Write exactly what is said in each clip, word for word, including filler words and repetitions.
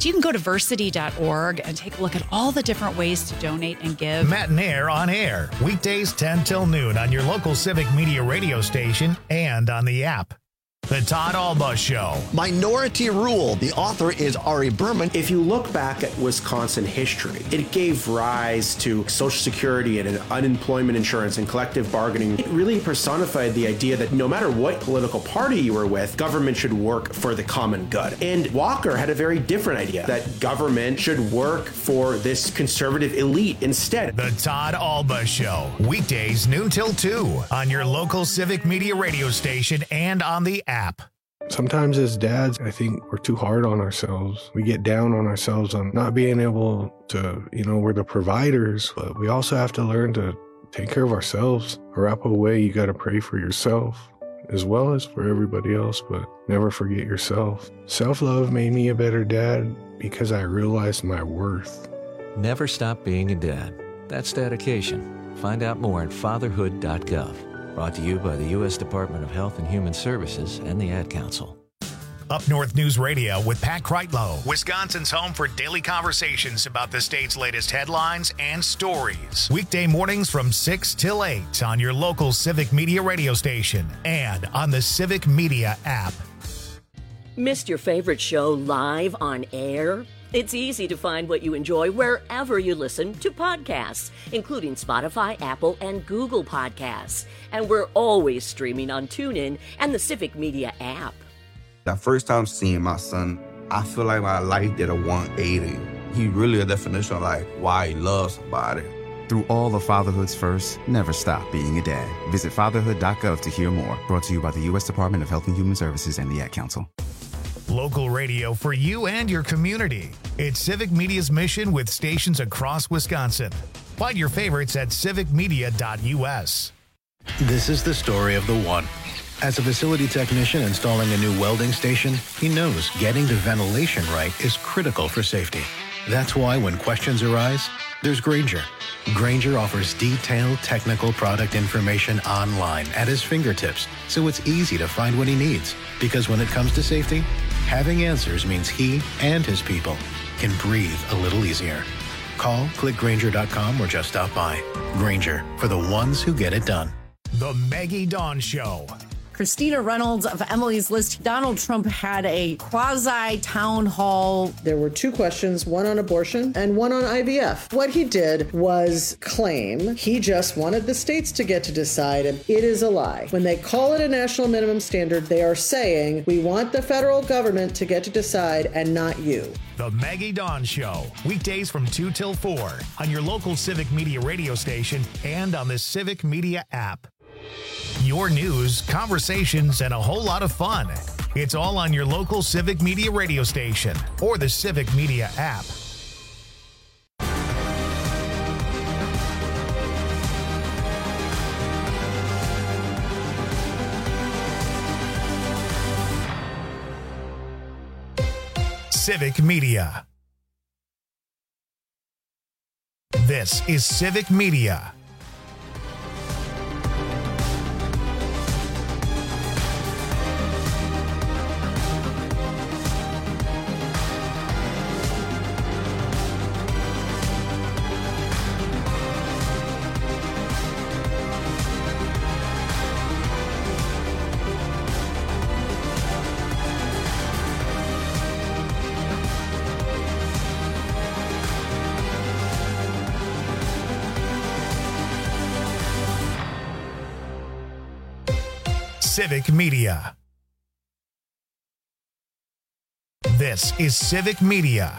you can go to versity dot org and take a look at all the different ways to donate and give. Matt and Air on air, weekdays ten till noon on your local Civic Media radio station and on the app. The Todd Alba Show. Minority Rule. The author is Ari Berman. If you look back at Wisconsin history, it gave rise to Social Security and unemployment insurance and collective bargaining. It really personified the idea that no matter what political party you were with, government should work for the common good. And Walker had a very different idea, that government should work for this conservative elite instead. The Todd Alba Show. Weekdays noon till two on your local Civic Media radio station and on the app. App. Sometimes as dads, I think we're too hard on ourselves. We get down on ourselves on not being able to, you know, we're the providers, but we also have to learn to take care of ourselves. Arapahoe way, you got to pray for yourself as well as for everybody else, but never forget yourself. Self-love made me a better dad because I realized my worth. Never stop being a dad. That's dedication. Find out more at fatherhood dot gov. Brought to you by the U S Department of Health and Human Services and the Ad Council. Up North News Radio with Pat Kreitlow, Wisconsin's home for daily conversations about the state's latest headlines and stories. Weekday mornings from six till eight on your local Civic Media radio station and on the Civic Media app. Missed your favorite show live on air? It's easy to find what you enjoy wherever you listen to podcasts, including Spotify, Apple, and Google Podcasts. And we're always streaming on TuneIn and the Civic Media app. The first time seeing my son, I feel like my life did a one eighty. He really a definition of like why he loves somebody. Through all of fatherhood's first, never stop being a dad. Visit fatherhood dot gov to hear more. Brought to you by the U S Department of Health and Human Services and the Ad Council. Local radio for you and your community. It's Civic Media's mission with stations across Wisconsin. Find your favorites at civic media dot u s. This is the story of the one. As a facility technician installing a new welding station, he knows getting the ventilation right is critical for safety. That's why when questions arise, there's Grainger. Grainger offers detailed technical product information online at his fingertips, so it's easy to find what he needs. Because when it comes to safety, having answers means he and his people can breathe a little easier. Call, click Grainger dot com, or just stop by. Grainger, for the ones who get it done. The Maggie Dawn Show. Christina Reynolds of Emily's List. Donald Trump had a quasi-town hall. There were two questions, one on abortion and one on I V F. What he did was claim he just wanted the states to get to decide, and it is a lie. When they call it a national minimum standard, they are saying, we want the federal government to get to decide and not you. The Maggie Dawn Show, weekdays from two till four on your local Civic Media radio station and on the Civic Media app. Your news, conversations, and a whole lot of fun. It's all on your local Civic Media radio station or the Civic Media app. Civic Media. This is Civic Media. Civic Media. This is Civic Media.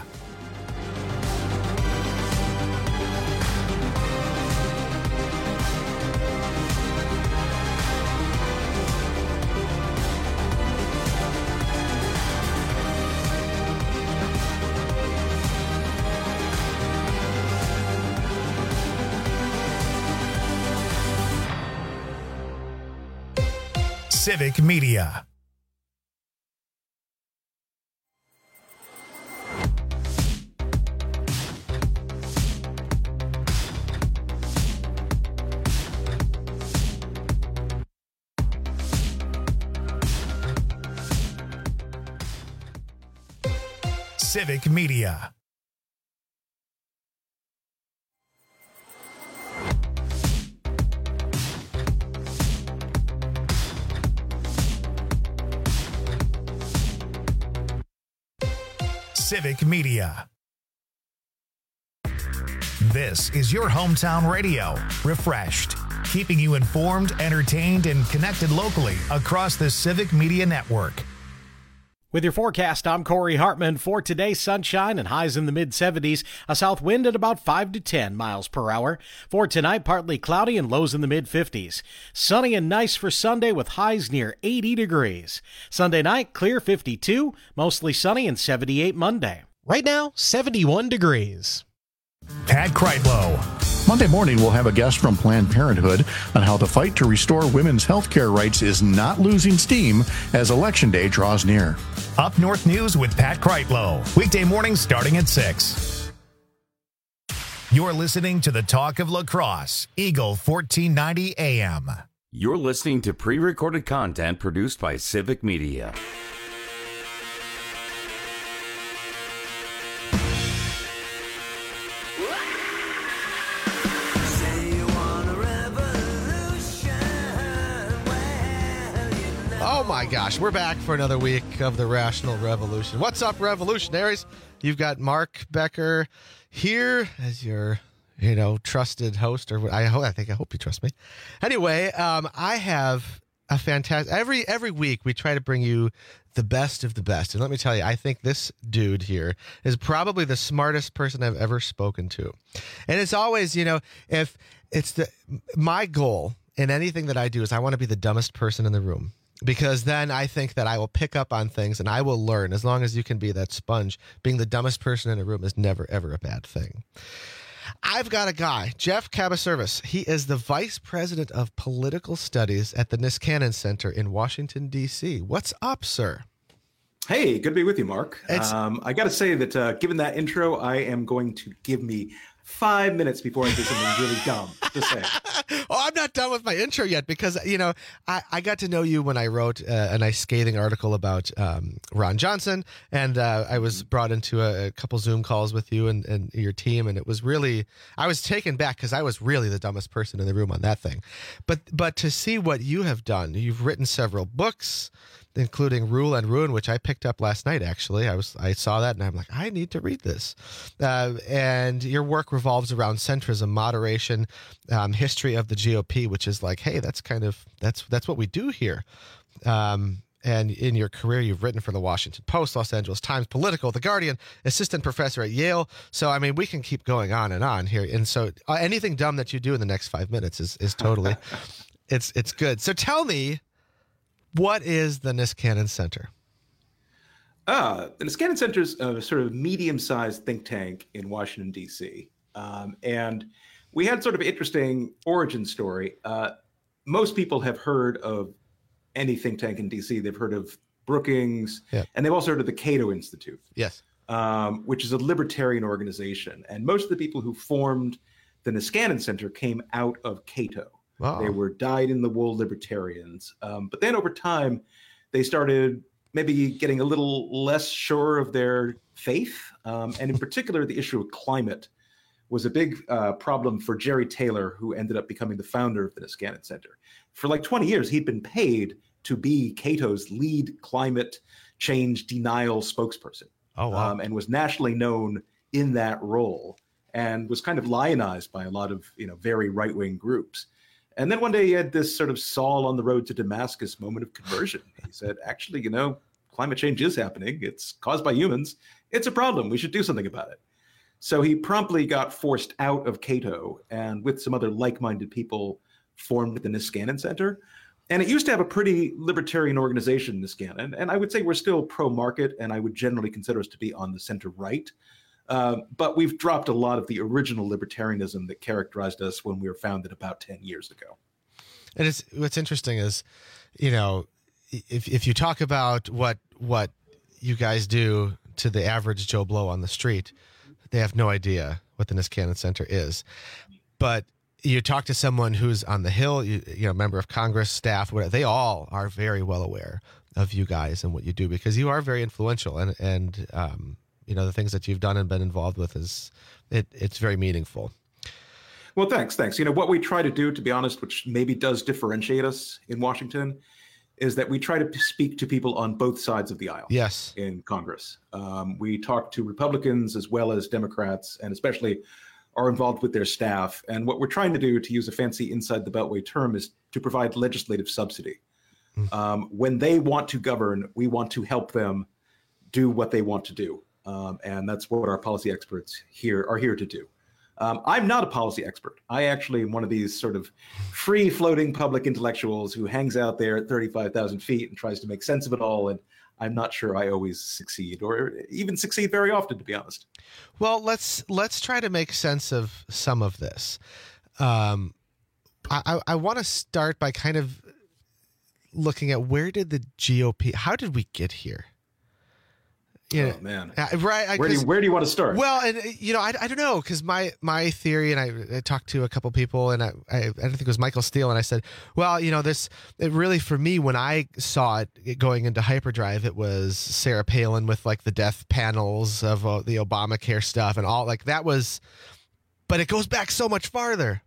Civic Media. Civic Media. Civic Media. This is your hometown radio, refreshed, keeping you informed, entertained, and connected locally across the Civic Media Network. With your forecast, I'm Corey Hartman. For today, sunshine and highs in the mid seventies, a south wind at about five to ten miles per hour. For tonight, partly cloudy and lows in the mid fifties. Sunny and nice for Sunday with highs near eighty degrees. Sunday night, clear fifty-two, mostly sunny and seventy-eight Monday. Right now, seventy-one degrees. Pat Kreitlow. Monday morning, we'll have a guest from Planned Parenthood on how the fight to restore women's health care rights is not losing steam as Election Day draws near. Up North News with Pat Kreitlow. Weekday mornings starting at six. You're listening to the Talk of La Crosse, Eagle fourteen ninety A M. You're listening to pre-recorded content produced by Civic Media. Oh my gosh, we're back for another week of the Rational Revolution. What's up, revolutionaries? You've got Mark Becker here as your, you know, trusted host, or I hope I think I hope you trust me. Anyway, um, I have a fantastic every every week we try to bring you the best of the best, and let me tell you, I think this dude here is probably the smartest person I've ever spoken to. And it's always, you know, if it's the my goal in anything that I do is I want to be the dumbest person in the room. Because then I think that I will pick up on things and I will learn. As long as you can be that sponge, being the dumbest person in a room is never, ever a bad thing. I've got a guy, Jeff Cabaservis. He is the Vice President of Political Studies at the Niskanen Center in Washington, D C. What's up, sir? Hey, good to be with you, Mark. Um, I got to say that uh, given that intro, I am going to give me five minutes before I do something really dumb to say. Oh, I'm not done with my intro yet because, you know, I, I got to know you when I wrote uh, a nice scathing article about um, Ron Johnson, and uh, I was brought into a, a couple Zoom calls with you and, and your team, and it was really, I was taken back because I was really the dumbest person in the room on that thing. But but to see what you have done, you've written several books, including Rule and Ruin, which I picked up last night, actually. I was I saw that, and I'm like, I need to read this. Uh, and your work revolves around centrism, moderation, um, history of the G O P, which is like, hey, that's kind of, that's that's what we do here. Um, and in your career, you've written for the Washington Post, Los Angeles Times, Politico, The Guardian, assistant professor at Yale. So, I mean, we can keep going on and on here. And so uh, anything dumb that you do in the next five minutes is, is totally, it's it's good. So tell me, what is the Niskanen Center? Uh, the Niskanen Center is a sort of medium-sized think tank in Washington, D C. Um, and we had sort of an interesting origin story. Uh, most people have heard of any think tank in D C. They've heard of Brookings, yeah. and they've also heard of the Cato Institute. Yes. Um, which is a libertarian organization. And most of the people who formed the Niskanen Center came out of Cato. Wow. They were dyed-in-the-wool libertarians. Um, but then over time, they started maybe getting a little less sure of their faith. Um, and in particular, the issue of climate was a big uh, problem for Jerry Taylor, who ended up becoming the founder of the Niskanen Center. For like twenty years, he'd been paid to be Cato's lead climate change denial spokesperson. Oh, wow. Um, and was nationally known in that role and was kind of lionized by a lot of, you know, very right-wing groups. And then one day he had this sort of Saul on the road to Damascus moment of conversion. He said, actually, you know, climate change is happening. It's caused by humans. It's a problem. We should do something about it. So he promptly got forced out of Cato and with some other like-minded people formed the Niskanen Center. And it used to have a pretty libertarian organization, Niskanen. And I would say we're still pro-market, and I would generally consider us to be on the center right. Uh, but we've dropped a lot of the original libertarianism that characterized us when we were founded about ten years ago. And it's, what's interesting is, you know, if if you talk about what what you guys do to the average Joe Blow on the street, they have no idea what the Niskanen Center is. But you talk to someone who's on the Hill, you, you know, member of Congress, staff, whatever, they all are very well aware of you guys and what you do because you are very influential. And, and um, you know, the things that you've done and been involved with is it, it's very meaningful. Well, thanks, thanks. You know, what we try to do, to be honest, which maybe does differentiate us in Washington, is that we try to speak to people on both sides of the aisle. Yes. In Congress. Um, we talk to Republicans as well as Democrats, and especially are involved with their staff. And what we're trying to do, to use a fancy inside the Beltway term, is to provide legislative subsidy. Mm. Um, when they want to govern, we want to help them do what they want to do. Um, and that's what our policy experts here are here to do. Um, I'm not a policy expert. I actually am one of these sort of free-floating public intellectuals who hangs out there at thirty-five thousand feet and tries to make sense of it all. And I'm not sure I always succeed, or even succeed very often, to be honest. Well, let's let's try to make sense of some of this. Um, I, I, I want to start by kind of looking at, where did the G O P, how did we get here? Yeah, oh man, uh, right. Where do you, where do you want to start? Well, and you know, I, I don't know, because my my theory, and I, I talked to a couple people, and I, I I don't think it was Michael Steele, and I said, well, you know, this it really, for me, when I saw it going into hyperdrive, it was Sarah Palin with like the death panels of uh, the Obamacare stuff and all, like that was, but it goes back so much farther.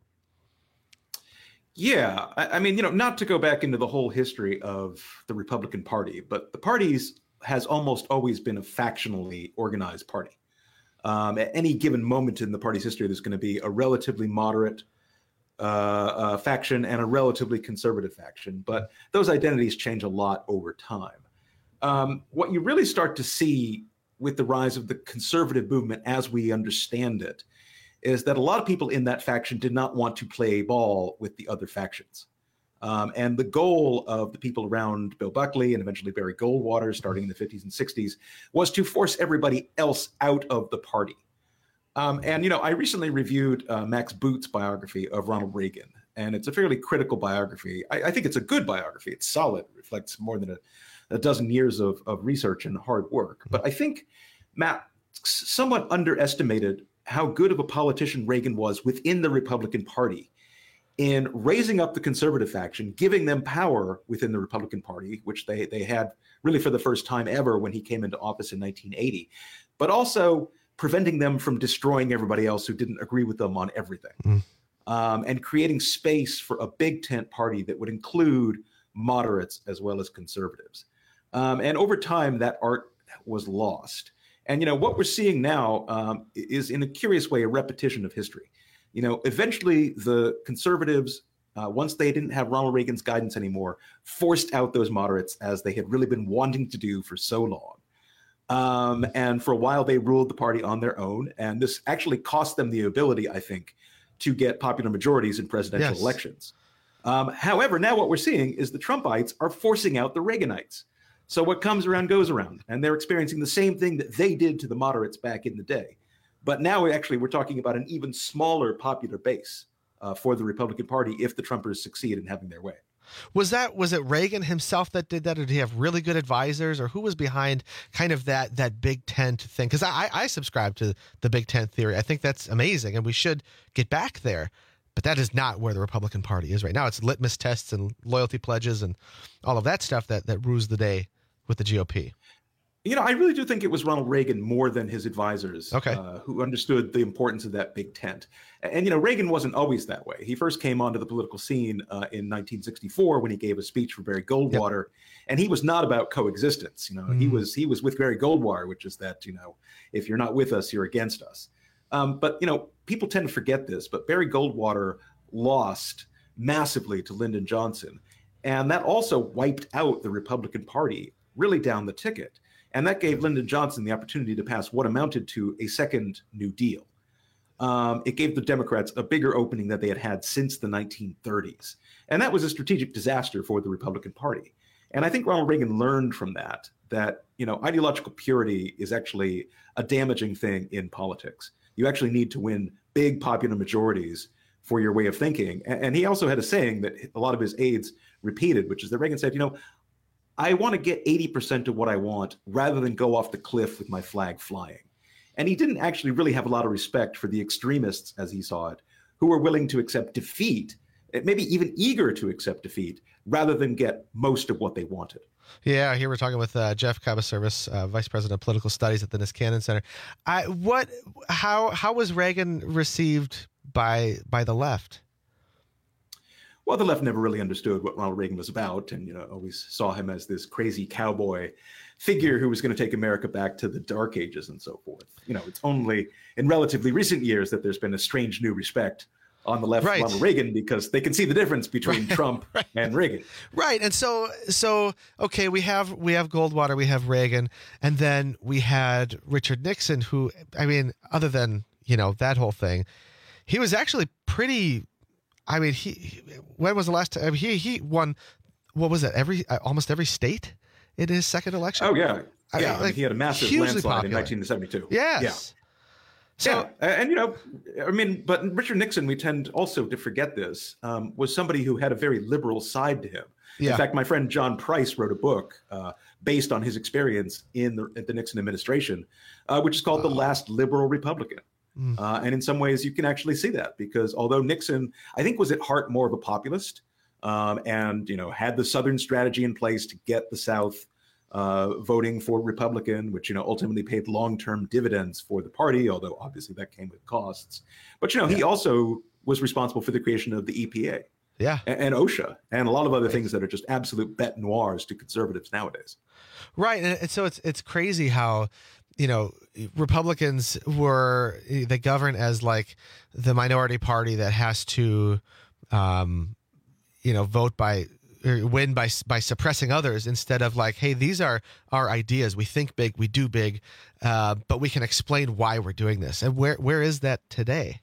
Yeah, I, I mean, you know, not to go back into the whole history of the Republican Party, but the party's has almost always been a factionally organized party. Um, at any given moment in the party's history, there's going to be a relatively moderate uh, uh, faction and a relatively conservative faction, but those identities change a lot over time. Um, what you really start to see with the rise of the conservative movement as we understand it is that a lot of people in that faction did not want to play ball with the other factions. Um, and the goal of the people around Bill Buckley and eventually Barry Goldwater, starting in the fifties and sixties, was to force everybody else out of the party. Um, and, you know, I recently reviewed uh, Max Boot's biography of Ronald Reagan, and it's a fairly critical biography. I, I think it's a good biography. It's solid. It reflects more than a, a dozen years of, of research and hard work. But I think Matt somewhat underestimated how good of a politician Reagan was within the Republican Party in raising up the conservative faction, giving them power within the Republican Party, which they, they had really for the first time ever when he came into office in nineteen eighty, but also preventing them from destroying everybody else who didn't agree with them on everything, mm. um, and creating space for a big tent party that would include moderates as well as conservatives. Um, and over time, that art was lost. And, you know, what we're seeing now um, is, in a curious way, a repetition of history. You know, eventually the conservatives, uh, once they didn't have Ronald Reagan's guidance anymore, forced out those moderates, as they had really been wanting to do for so long. Um, and for a while, they ruled the party on their own. And this actually cost them the ability, I think, to get popular majorities in presidential yes. elections. Um, however, now what we're seeing is the Trumpites are forcing out the Reaganites. So what comes around goes around. And they're experiencing the same thing that they did to the moderates back in the day. But now, we actually, we're talking about an even smaller popular base uh, for the Republican Party if the Trumpers succeed in having their way. Was that was it Reagan himself that did that, or did he have really good advisors, or who was behind kind of that that big tent thing? Because I, I subscribe to the big tent theory. I think that's amazing, and we should get back there. But that is not where the Republican Party is right now. It's litmus tests and loyalty pledges and all of that stuff that that rules the day with the G O P. You know, I really do think it was Ronald Reagan more than his advisors okay. uh, who understood the importance of that big tent. And, and, you know, Reagan wasn't always that way. He first came onto the political scene uh, in nineteen sixty-four when he gave a speech for Barry Goldwater. Yep. And he was not about coexistence. You know, mm. he was he was with Barry Goldwater, which is that, you know, if you're not with us, you're against us. Um, but, you know, people tend to forget this. But Barry Goldwater lost massively to Lyndon Johnson. And that also wiped out the Republican Party really down the ticket. And that gave Lyndon Johnson the opportunity to pass what amounted to a second New Deal. Um, it gave the Democrats a bigger opening that they had had since the nineteen thirties. And that was a strategic disaster for the Republican Party. And I think Ronald Reagan learned from that, that, you know, ideological purity is actually a damaging thing in politics. You actually need to win big popular majorities for your way of thinking. And, and he also had a saying that a lot of his aides repeated, which is that Reagan said, you know, I want to get eighty percent of what I want rather than go off the cliff with my flag flying. And he didn't actually really have a lot of respect for the extremists, as he saw it, who were willing to accept defeat maybe even eager to accept defeat rather than get most of what they wanted. Yeah, here we're talking with uh, Jeff Cabaservis, uh, Vice President of Political Studies at the Niskanen Center. I, what, how, how was Reagan received by by the left? Well, the left never really understood what Ronald Reagan was about, and you know, always saw him as this crazy cowboy figure who was going to take America back to the Dark Ages and so forth. You know, it's only in relatively recent years that there's been a strange new respect on the left right. for Ronald Reagan, because they can see the difference between right. Trump right. and Reagan. Right. And so, so okay, we have we have Goldwater, we have Reagan, and then we had Richard Nixon, who, I mean, other than, you know, that whole thing, he was actually pretty. I mean, he. When was the last time? I mean, he he won. What was it? Every uh, almost every state in his second election. Oh yeah, I yeah. mean, like, he had a massive landslide popular. in nineteen seventy-two. Yes. Yeah. So, yeah, and you know, I mean, but Richard Nixon, we tend also to forget this, um, was somebody who had a very liberal side to him. Yeah. In fact, my friend John Price wrote a book uh, based on his experience in the, in the Nixon administration, uh, which is called wow. The Last Liberal Republican. Mm. Uh, and in some ways, you can actually see that, because although Nixon, I think, was at heart more of a populist, um, and you know, had the Southern strategy in place to get the South uh, voting for Republican, which, you know, ultimately paid long-term dividends for the party, although obviously that came with costs. But, you know, yeah. he also was responsible for the creation of the E P A yeah, and, and OSHA and a lot of other right. things that are just absolute bête noirs to conservatives nowadays. Right. And so it's it's crazy how, you know, Republicans were, they govern as like the minority party that has to, um, you know, vote by, or win by by suppressing others, instead of like, hey, these are our ideas. We think big, we do big, uh, but we can explain why we're doing this. And where where is that today?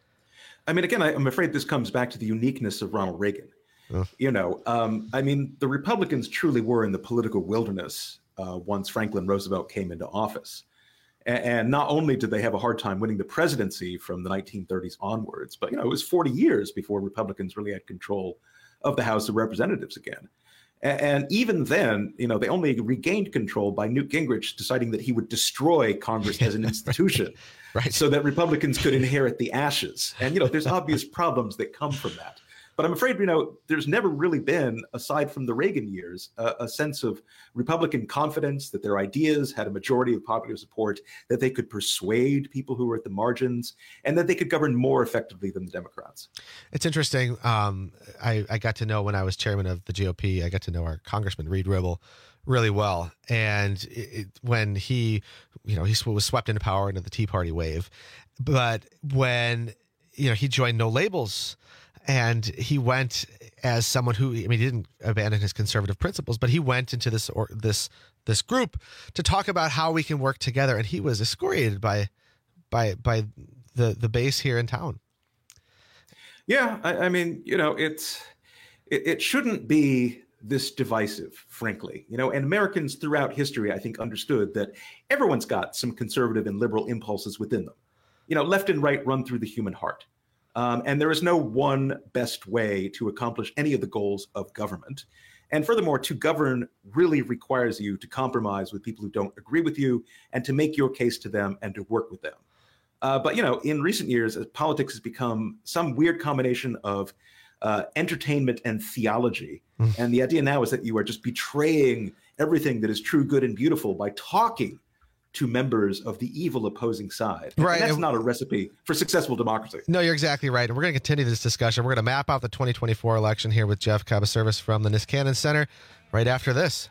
I mean, again, I, I'm afraid this comes back to the uniqueness of Ronald Reagan. Oh. You know, um, I mean, the Republicans truly were in the political wilderness uh, once Franklin Roosevelt came into office. And, and not only did they have a hard time winning the presidency from the nineteen thirties onwards, but, you know, it was forty years before Republicans really had control of the House of Representatives again. And, and even then, you know, they only regained control by Newt Gingrich deciding that he would destroy Congress as an institution right. so that Republicans could inherit the ashes. And, you know, there's obvious problems that come from that. But I'm afraid, you know, there's never really been, aside from the Reagan years, a, a sense of Republican confidence that their ideas had a majority of popular support, that they could persuade people who were at the margins, and that they could govern more effectively than the Democrats. It's interesting. Um, I, I got to know, when I was chairman of the G O P, I got to know our Congressman Reed Ribble really well. And it, it, when he, you know, he was swept into power into the Tea Party wave, but when, you know, he joined No Labels, and he went as someone who, I mean, he didn't abandon his conservative principles, but he went into this or this this group to talk about how we can work together. And he was excoriated by by by the the base here in town. Yeah, I, I mean, you know, it's it, it shouldn't be this divisive, frankly. You know, and Americans throughout history, I think, understood that everyone's got some conservative and liberal impulses within them. You know, left and right run through the human heart. Um, and there is no one best way to accomplish any of the goals of government. And furthermore, to govern really requires you to compromise with people who don't agree with you and to make your case to them and to work with them. Uh, but, you know, in recent years, politics has become some weird combination of uh, entertainment and theology. Mm. And the idea now is that you are just betraying everything that is true, good, and beautiful by talking to members of the evil opposing side. And right. that's and, not a recipe for successful democracy. No, you're exactly right. And we're going to continue this discussion. We're going to map out the twenty twenty-four election here with Jeff Cabaservis from the Niskanen Center right after this.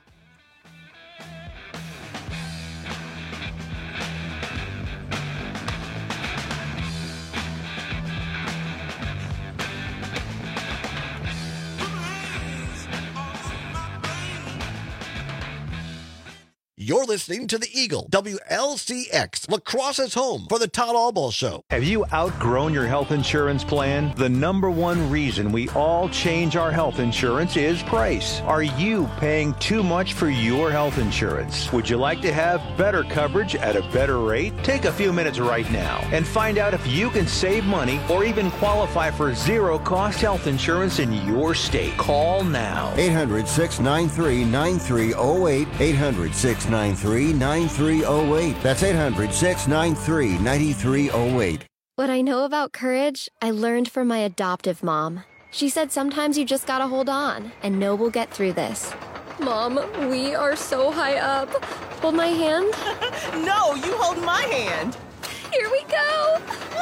You're listening to The Eagle, W L C X, La Crosse's home for the Todd Albaugh Show. Have you outgrown your health insurance plan? The number one reason we all change our health insurance is price. Are you paying too much for your health insurance? Would you like to have better coverage at a better rate? Take a few minutes right now and find out if you can save money or even qualify for zero-cost health insurance in your state. Call now. eight hundred, six nine three, nine three zero eight. eight hundred, six nine three, nine three zero eight. That's eight hundred, six nine three, nine three zero eight. What I know about courage, I learned from my adoptive mom. She said sometimes you just gotta hold on and know we'll get through this. Mom, we are so high up. Hold my hand. No, you hold my hand. Here we go.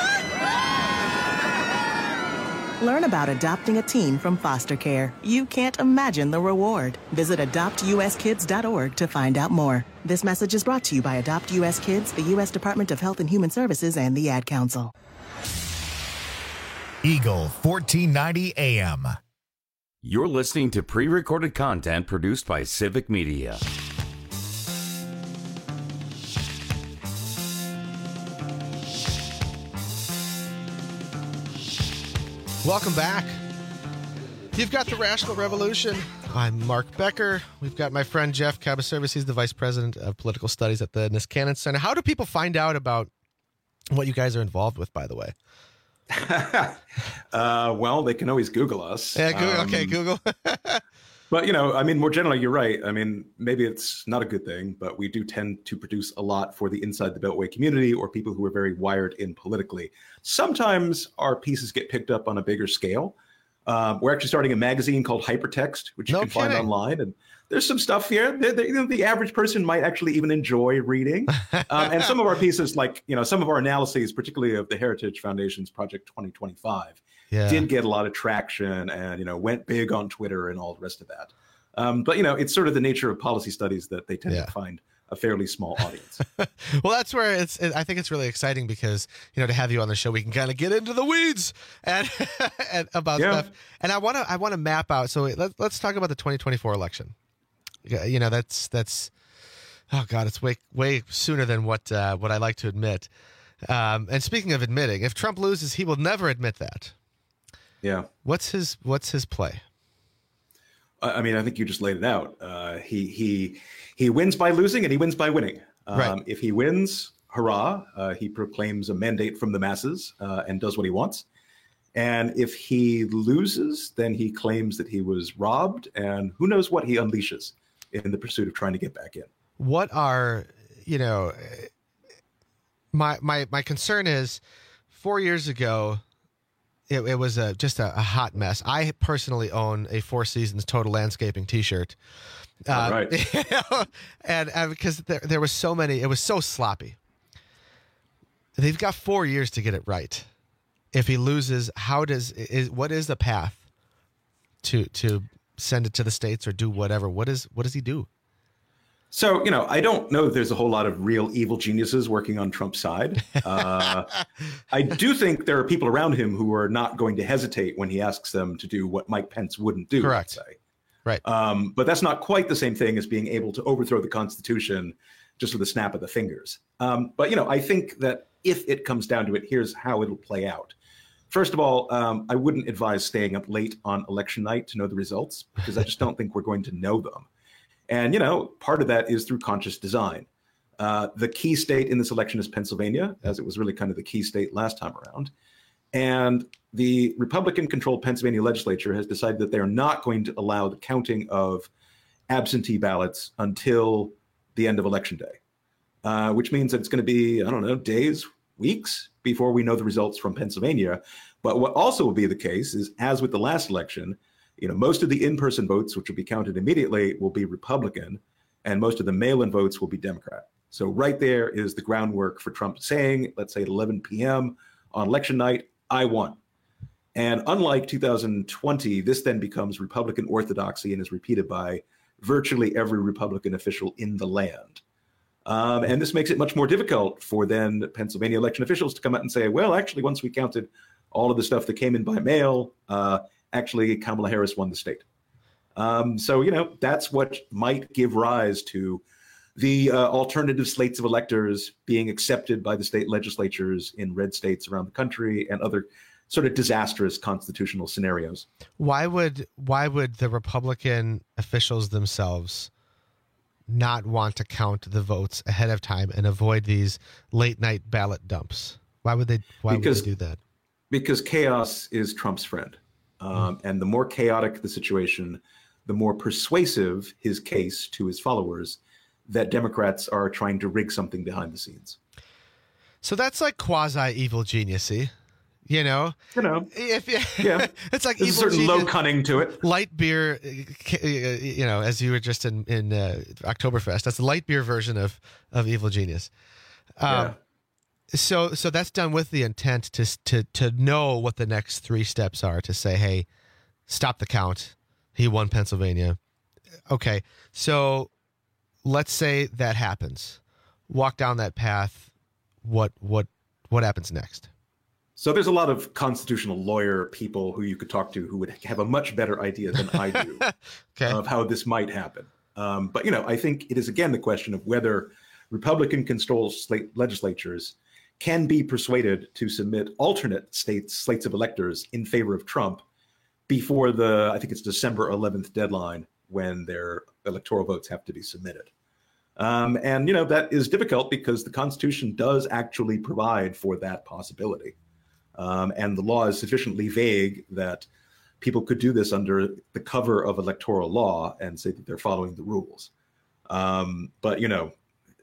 Learn about adopting a teen from foster care. You can't imagine the reward. Visit adopt u s kids dot org to find out more. This message is brought to you by Adopt U S Kids, the U S Department of Health and Human Services, and the Ad Council. Eagle fourteen ninety A M. You're listening to pre-recorded content produced by Civic Media. Welcome back. You've got the Rational Revolution. I'm Mark Becker. We've got my friend Jeff Cabaservice. He's the Vice President of Political Studies at the Niskanen Center. How do people find out about what you guys are involved with, by the way? uh, well, they can always Google us. Yeah, Google, um, okay, Google. But, you know, I mean, more generally, you're right. I mean, maybe it's not a good thing, but we do tend to produce a lot for the Inside the Beltway community or people who are very wired in politically. Sometimes our pieces get picked up on a bigger scale. Um, we're actually starting a magazine called Hypertext, which you No can kidding. find online. And there's some stuff here that, that, you know, the average person might actually even enjoy reading. Um, and some of our pieces, like, you know, some of our analyses, particularly of the Heritage Foundation's Project twenty twenty-five, Yeah. did get a lot of traction and, you know, went big on Twitter and all the rest of that. Um, but, you know, it's sort of the nature of policy studies that they tend Yeah. to find a fairly small audience. Well, that's where it's. It, I think it's really exciting because, you know, to have you on the show, we can kind of get into the weeds and, and about Yeah. stuff. And I want to. I want to map out. So let, let's talk about the twenty twenty-four election. Yeah, You know, that's that's. Oh God, it's way way sooner than what uh, what I like to admit. Um, and speaking of admitting, if Trump loses, he will never admit that. Yeah. What's his What's his play? I I mean, I think you just laid it out. Uh, he he he wins by losing, and he wins by winning. Um, Right. If he wins, hurrah! Uh, he proclaims a mandate from the masses uh, and does what he wants. And if he loses, then he claims that he was robbed, and who knows what he unleashes in the pursuit of trying to get back in. What are you know? My my my concern is, four years ago, it, it was a just a, a hot mess. I personally own a Four Seasons Total Landscaping T-shirt, All Uh, right. you know, and, and because there there was so many, it was so sloppy. They've got four years to get it right. If he loses, how does is what is the path to to send it to the states or do whatever? What is what does he do? So, you know, I don't know that there's a whole lot of real evil geniuses working on Trump's side. Uh, I do think there are people around him who are not going to hesitate when he asks them to do what Mike Pence wouldn't do. Correct. Let's say. Right. Um, but that's not quite the same thing as being able to overthrow the Constitution just with a snap of the fingers. Um, but, you know, I think that if it comes down to it, here's how it'll play out. First of all, um, I wouldn't advise staying up late on election night to know the results, because I just don't think we're going to know them. And, you know, part of that is through conscious design. Uh, the key state in this election is Pennsylvania, as it was really kind of the key state last time around. And the Republican-controlled Pennsylvania legislature has decided that they're not going to allow the counting of absentee ballots until the end of Election Day, uh, which means that it's going to be, I don't know, days, weeks before we know the results from Pennsylvania. But what also will be the case is, as with the last election, you know, most of the in-person votes, which will be counted immediately, will be Republican, and most of the mail-in votes will be Democrat. So right there is the groundwork for Trump saying, let's say at eleven p.m. on election night, I won. And unlike two thousand twenty, this then becomes Republican orthodoxy and is repeated by virtually every Republican official in the land. Um, and this makes it much more difficult for then Pennsylvania election officials to come out and say, well, actually, once we counted all of the stuff that came in by mail, uh, actually, Kamala Harris won the state. Um, so, you know, that's what might give rise to the uh, alternative slates of electors being accepted by the state legislatures in red states around the country and other sort of disastrous constitutional scenarios. Why would why would the Republican officials themselves not want to count the votes ahead of time and avoid these late night ballot dumps? Why would they why Because- would they do that? Because chaos is Trump's friend. Um, and the more chaotic the situation, the more persuasive his case to his followers that Democrats are trying to rig something behind the scenes. So that's like quasi evil geniusy. You know, you know, if yeah, it's like there's a certain genius, low cunning to it. Light beer, you know, as you were just in in uh, Oktoberfest. That's the light beer version of of Evil Genius. Um, yeah. So so that's done with the intent to to to know what the next three steps are. To say, hey, stop the count. He won Pennsylvania. Okay, so let's say that happens. Walk down that path. What what what happens next? So there's a lot of constitutional lawyer people who you could talk to who would have a much better idea than I do okay. of how this might happen. Um, but, you know, I think it is, again, the question of whether Republican-controlled slate legislatures can be persuaded to submit alternate states, slates of electors in favor of Trump before the, I think it's December eleventh deadline when their electoral votes have to be submitted. Um, and, you know, that is difficult because the Constitution does actually provide for that possibility. Um, and the law is sufficiently vague that people could do this under the cover of electoral law and say that they're following the rules. Um, but, you know,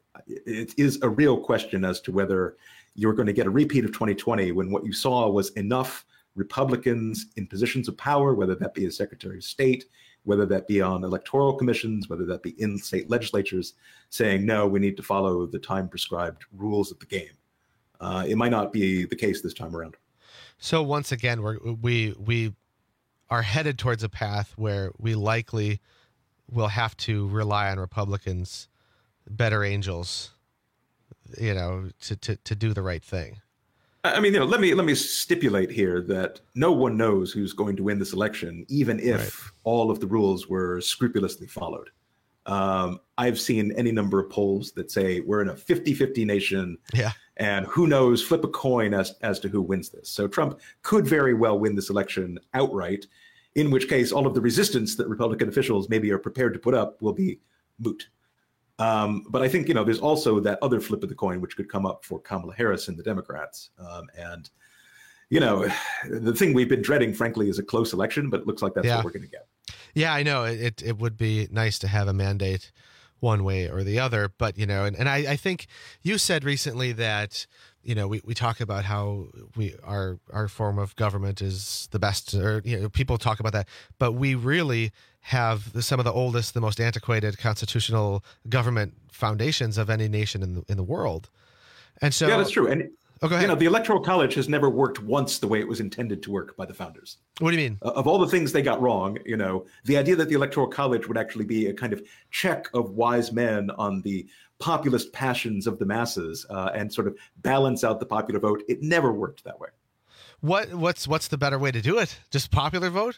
it is a real question as to whether you're going to get a repeat of twenty twenty when what you saw was enough Republicans in positions of power, whether that be as Secretary of State, whether that be on electoral commissions, whether that be in state legislatures, saying, no, we need to follow the time prescribed rules of the game. Uh, it might not be the case this time around. So once again, we're, we we are headed towards a path where we likely will have to rely on Republicans, better angels, you know, to, to, to do the right thing. I mean, you know, let me let me stipulate here that no one knows who's going to win this election, even if right. all of the rules were scrupulously followed. Um, I've seen any number of polls that say we're in a fifty-fifty nation, yeah. and who knows, flip a coin as, as to who wins this. So Trump could very well win this election outright, in which case all of the resistance that Republican officials maybe are prepared to put up will be moot. Um, but I think, you know, there's also that other flip of the coin, which could come up for Kamala Harris and the Democrats. Um, and, you know, the thing we've been dreading, frankly, is a close election, but it looks like that's yeah. what we're going to get. Yeah, I know. It it would be nice to have a mandate one way or the other. But, you know, and, and I, I think you said recently that, you know, we, we talk about how we our our form of government is the best, or, you know, people talk about that. But we really have some of the oldest, the most antiquated constitutional government foundations of any nation in the, in the world. And so, yeah, that's true. And oh, go ahead. You know, the Electoral College has never worked once the way it was intended to work by the founders. What do you mean? Uh, of all the things they got wrong, you know, the idea that the Electoral College would actually be a kind of check of wise men on the populist passions of the masses uh, and sort of balance out the popular vote, it never worked that way. What what's what's the better way to do it? Just popular vote?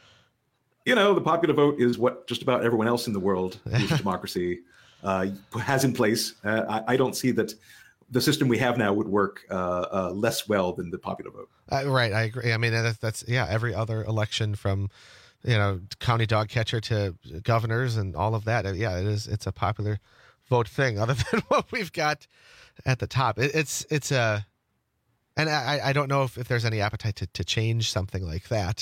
You know, the popular vote is what just about everyone else in the world who's a democracy uh, has in place. Uh, I, I don't see that the system we have now would work uh, uh, less well than the popular vote. Uh, right, I agree. I mean, that's, that's yeah. Every other election, from you know county dog catcher to governors and all of that, yeah, it is. It's a popular vote thing. Other than what we've got at the top, it, it's it's a, and I, I don't know if, if there's any appetite to, to change something like that.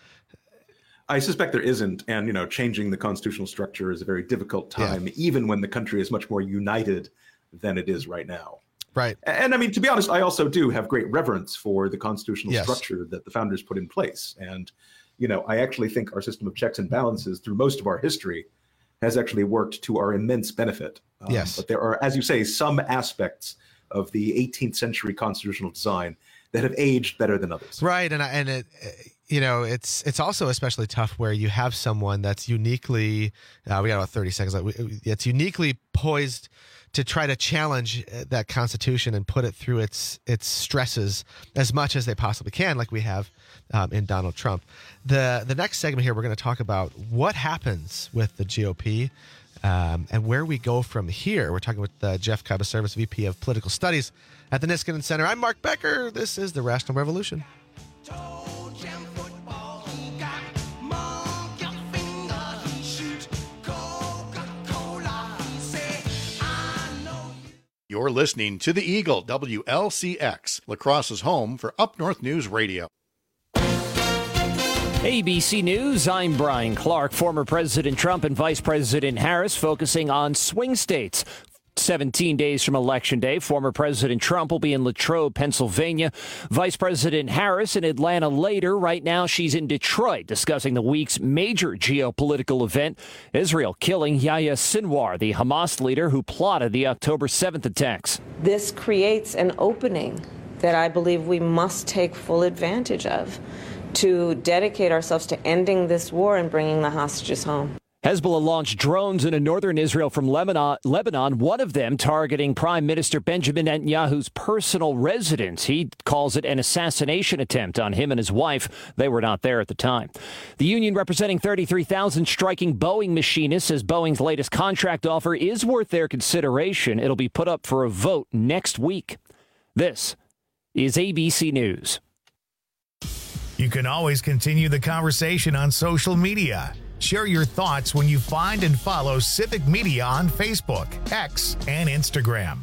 I suspect there isn't, and you know, changing the constitutional structure is a very difficult time, yeah. even when the country is much more united than it is right now. Right. And I mean, to be honest, I also do have great reverence for the constitutional yes. structure that the founders put in place. And, you know, I actually think our system of checks and balances through most of our history has actually worked to our immense benefit. Um, yes. But there are, as you say, some aspects of the eighteenth century constitutional design that have aged better than others. Right. And, and it, you know, it's it's also especially tough where you have someone that's uniquely, uh, we got about thirty seconds left, it's uniquely poised to try to challenge that Constitution and put it through its its stresses as much as they possibly can, like we have um, in Donald Trump. The the next segment here, we're going to talk about what happens with the G O P um, and where we go from here. We're talking with uh, Jeff Cabaservis, V P of Political Studies at the Niskanen Center. I'm Mark Becker. This is The Rational Revolution. You're listening to The Eagle, W L C X, La Crosse's home for Up North News Radio. A B C News, I'm Brian Clark. Former President Trump and Vice President Harris focusing on swing states. seventeen days from Election Day, former President Trump will be in Latrobe, Pennsylvania. Vice President Harris in Atlanta later. Right now, she's in Detroit discussing the week's major geopolitical event, Israel killing Yahya Sinwar, the Hamas leader who plotted the October seventh attacks. This creates an opening that I believe we must take full advantage of to dedicate ourselves to ending this war and bringing the hostages home. Hezbollah launched drones into northern Israel from Lebanon, Lebanon, one of them targeting Prime Minister Benjamin Netanyahu's personal residence. He calls it an assassination attempt on him and his wife. They were not there at the time. The union representing thirty-three thousand striking Boeing machinists says Boeing's latest contract offer is worth their consideration. It'll be put up for a vote next week. This is A B C News. You can always continue the conversation on social media. Share your thoughts when you find and follow Civic Media on Facebook, X, and Instagram.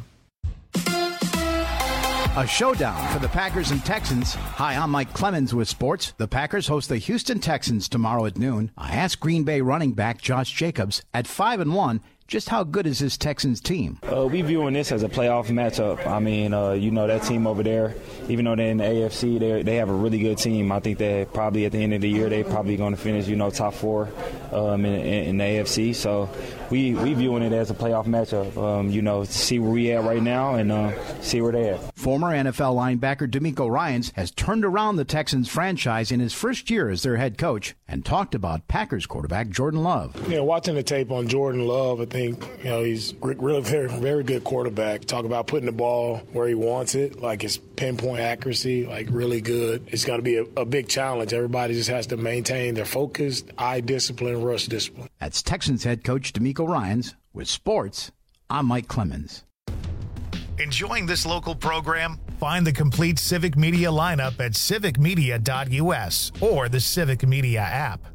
A showdown for the Packers and Texans. Hi, I'm Mike Clemens with sports. The Packers host the Houston Texans tomorrow at noon. I asked Green Bay running back Josh Jacobs, at five and one, just how good is this Texans team? Uh, we viewing this as a playoff matchup. I mean, uh, you know, that team over there, even though they're in the A F C, they they have a really good team. I think that probably at the end of the year, they're probably going to finish, you know, top four um, in, in the A F C. So we we viewing it as a playoff matchup, um, you know, see where we at right now and uh, see where they at. Former N F L linebacker DeMeco Ryans has turned around the Texans franchise in his first year as their head coach and talked about Packers quarterback Jordan Love. Yeah, watching the tape on Jordan Love, I think, you know, he's really very, very good quarterback. Talk about putting the ball where he wants it, like his pinpoint accuracy, like really good. It's going to be a, a big challenge. Everybody just has to maintain their focus, eye discipline, rush discipline. That's Texans head coach DeMeco Ryans. With sports, I'm Mike Clemens. Enjoying this local program? Find the complete Civic Media lineup at civic media dot U S or the Civic Media app.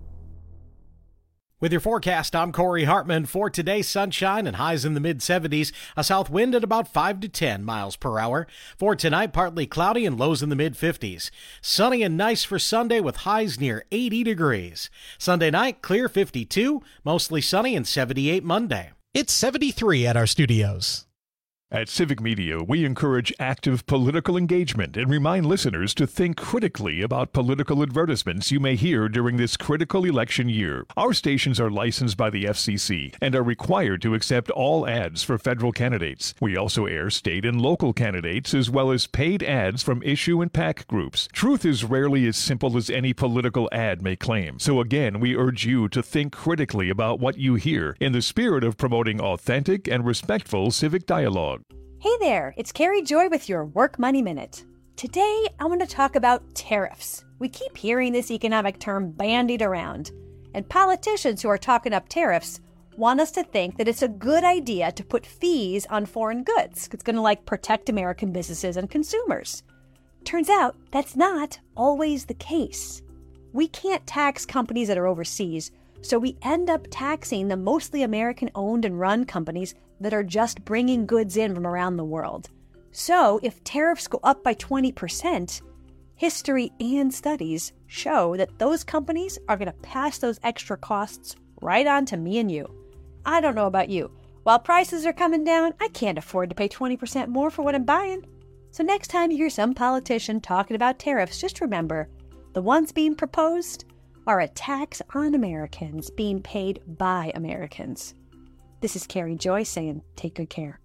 With your forecast, I'm Corey Hartman. For today, sunshine and highs in the mid seventies, a south wind at about five to ten miles per hour. For tonight, partly cloudy and lows in the mid fifties. Sunny and nice for Sunday with highs near eighty degrees. Sunday night, clear fifty-two, mostly sunny and seventy-eight Monday. It's seventy-three at our studios. At Civic Media, we encourage active political engagement and remind listeners to think critically about political advertisements you may hear during this critical election year. Our stations are licensed by the F C C and are required to accept all ads for federal candidates. We also air state and local candidates as well as paid ads from issue and PAC groups. Truth is rarely as simple as any political ad may claim. So again, we urge you to think critically about what you hear in the spirit of promoting authentic and respectful civic dialogue. Hey there, it's Carrie Joy with your Work Money Minute. Today, I want to talk about tariffs. We keep hearing this economic term bandied around, and politicians who are talking up tariffs want us to think that it's a good idea to put fees on foreign goods. It's going to like protect American businesses and consumers. Turns out that's not always the case. We can't tax companies that are overseas, so we end up taxing the mostly American-owned and run companies that are just bringing goods in from around the world. So if tariffs go up by twenty percent, history and studies show that those companies are going to pass those extra costs right on to me and you. I don't know about you. While prices are coming down, I can't afford to pay twenty percent more for what I'm buying. So next time you hear some politician talking about tariffs, just remember, the ones being proposed are a tax on Americans being paid by Americans. This is Carrie Joy saying, take good care.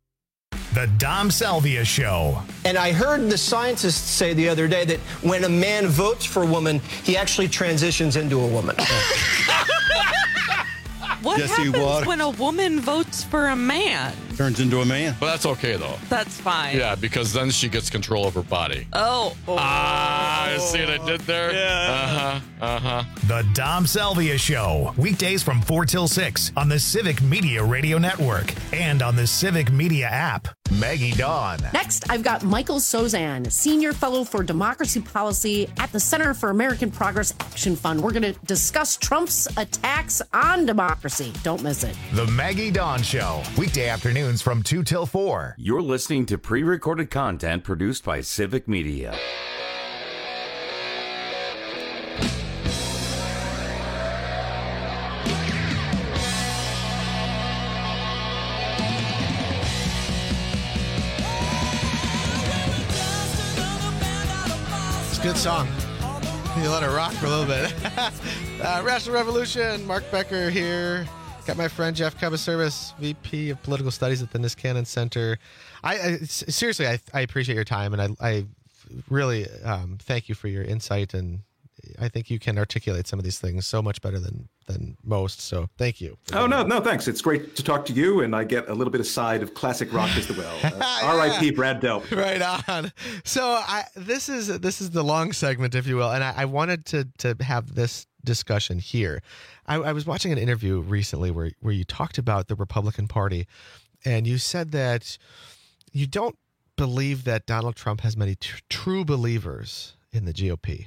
The Dom Salvia Show. And I heard the scientists say the other day that when a man votes for a woman, he actually transitions into a woman. What Jesse happens Water. when a woman votes for a man? Turns into a man. But that's okay, though. That's fine. Yeah, because then she gets control of her body. Oh. oh. Ah, see what I did there? Yeah. Uh-huh, uh-huh. The Dom Salvia Show. Weekdays from four till six on the Civic Media Radio Network and on the Civic Media app. Maggie Dawn. Next, I've got Michael Sozan, Senior Fellow for Democracy Policy at the Center for American Progress Action Fund. We're going to discuss Trump's attacks on democracy. Don't miss it. The Maggie Dawn Show. Weekday afternoons from two till four. You're listening to pre-recorded content produced by Civic Media. Good song. You let it rock for a little bit. uh, Rational Revolution, Mark Becker here. Got my friend Jeff Cubaservice, V P of Political Studies at the Niskanen Center. I, I seriously, I, I appreciate your time, and I, I really um, thank you for your insight, and I think you can articulate some of these things so much better than than most. So thank you. Oh, no, no, thanks. It's great to talk to you, and I get a little bit of side of classic rock as well. Uh, Yeah. R I P Brad Delp. Right on. So I, this is this is the long segment, if you will, and I, I wanted to to have this discussion here. I, I was watching an interview recently where where you talked about the Republican Party, and you said that you don't believe that Donald Trump has many tr- true believers in the G O P.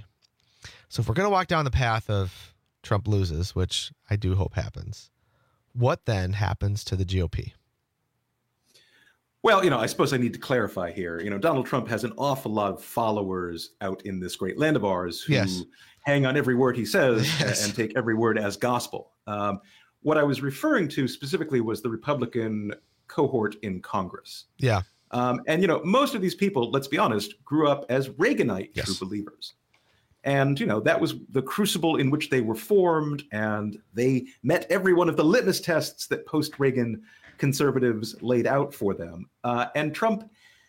So if we're going to walk down the path of Trump loses, which I do hope happens, what then happens to the G O P? Well, you know, I suppose I need to clarify here. You know, Donald Trump has an awful lot of followers out in this great land of ours who Yes. hang on every word he says Yes. and take every word as gospel. Um, what I was referring to specifically was the Republican cohort in Congress. Yeah. Um, and, you know, most of these people, let's be honest, grew up as Reaganite Yes. true believers. And, you know, that was the crucible in which they were formed, and they met every one of the litmus tests that post-Reagan conservatives laid out for them. Uh, and Trump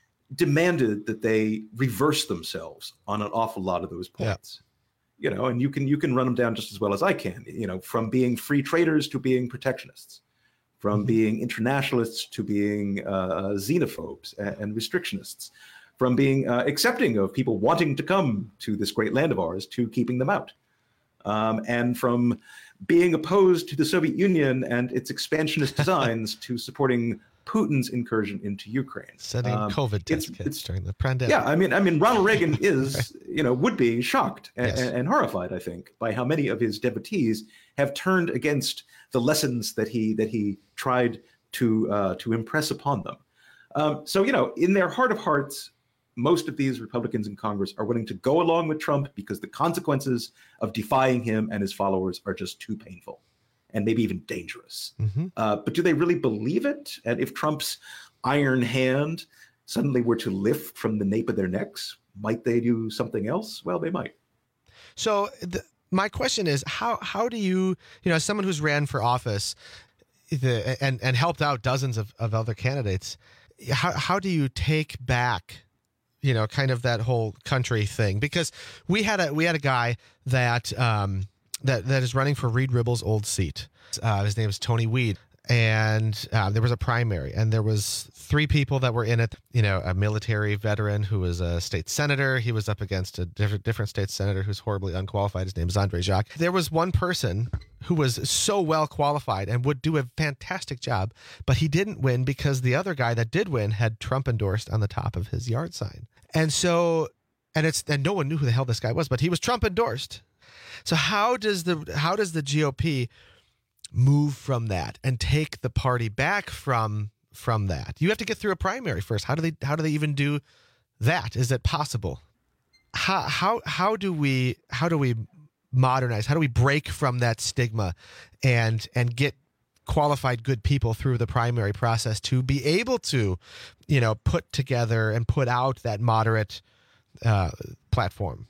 demanded that they reverse themselves on an awful lot of those points. You know, and you can you can run them down just as well as I can, you know, from being free traders to being protectionists, from Mm-hmm. being internationalists to being uh, xenophobes and, and restrictionists, from being uh, accepting of people wanting to come to this great land of ours to keeping them out, um, and from being opposed to the Soviet Union and its expansionist designs to supporting Putin's incursion into Ukraine. Setting Um, COVID test it's- kits during the pandemic. Yeah, I mean, I mean, Ronald Reagan is, you know, would be shocked and, Yes. and horrified, I think, by how many of his devotees have turned against the lessons that he that he tried to uh, to impress upon them. Um, so, you know, in their heart of hearts, most of these Republicans in Congress are willing to go along with Trump because the consequences of defying him and his followers are just too painful and maybe even dangerous. Mm-hmm. Uh, but do they really believe it? And if Trump's iron hand suddenly were to lift from the nape of their necks, might they do something else? Well, they might. So the, my question is, how how do you, you know, as someone who's ran for office the, and, and helped out dozens of, of other candidates, how how do you take back, you know, kind of that whole country thing? Because we had a we had a guy that um, that that is running for Reed Ribble's old seat. Uh, his name is Tony Weed. And uh, there was a primary, and there was three people that were in it. You know, a military veteran who was a state senator. He was up against a different different state senator who's horribly unqualified. His name is Andre Jacques. There was one person who was so well qualified and would do a fantastic job, but he didn't win because the other guy that did win had Trump endorsed on the top of his yard sign. And so, and it's and no one knew who the hell this guy was, but he was Trump endorsed. So how does the how does the G O P move from that and take the party back from from that? You have to get through a primary first. How do they how do they even do that? Is it possible? How how how do we how do we modernize? How do we break from that stigma and and get qualified good people through the primary process to be able to, you know, put together and put out that moderate uh, platform?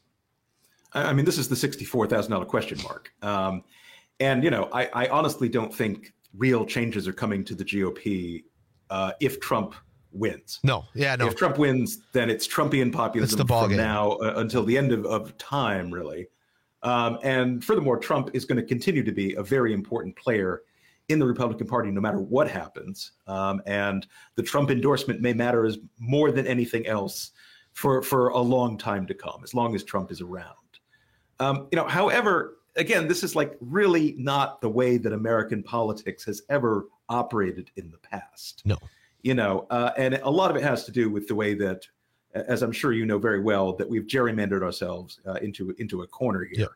I I mean, this is the sixty-four thousand dollars question mark. Um, and, you know, I, I honestly don't think real changes are coming to the G O P uh, if Trump wins. No. Yeah, no. If Trump wins, then it's Trumpian populism It's the ball from game. now uh, until the end of, of time, really. Um, and furthermore, Trump is going to continue to be a very important player in the Republican Party, no matter what happens. Um, and the Trump endorsement may matter as more than anything else for, for a long time to come, as long as Trump is around. Um, you know, however, again, this is like really not the way that American politics has ever operated in the past. No. You know, uh, and a lot of it has to do with the way that, as I'm sure you know very well, that we've gerrymandered ourselves uh, into into a corner here.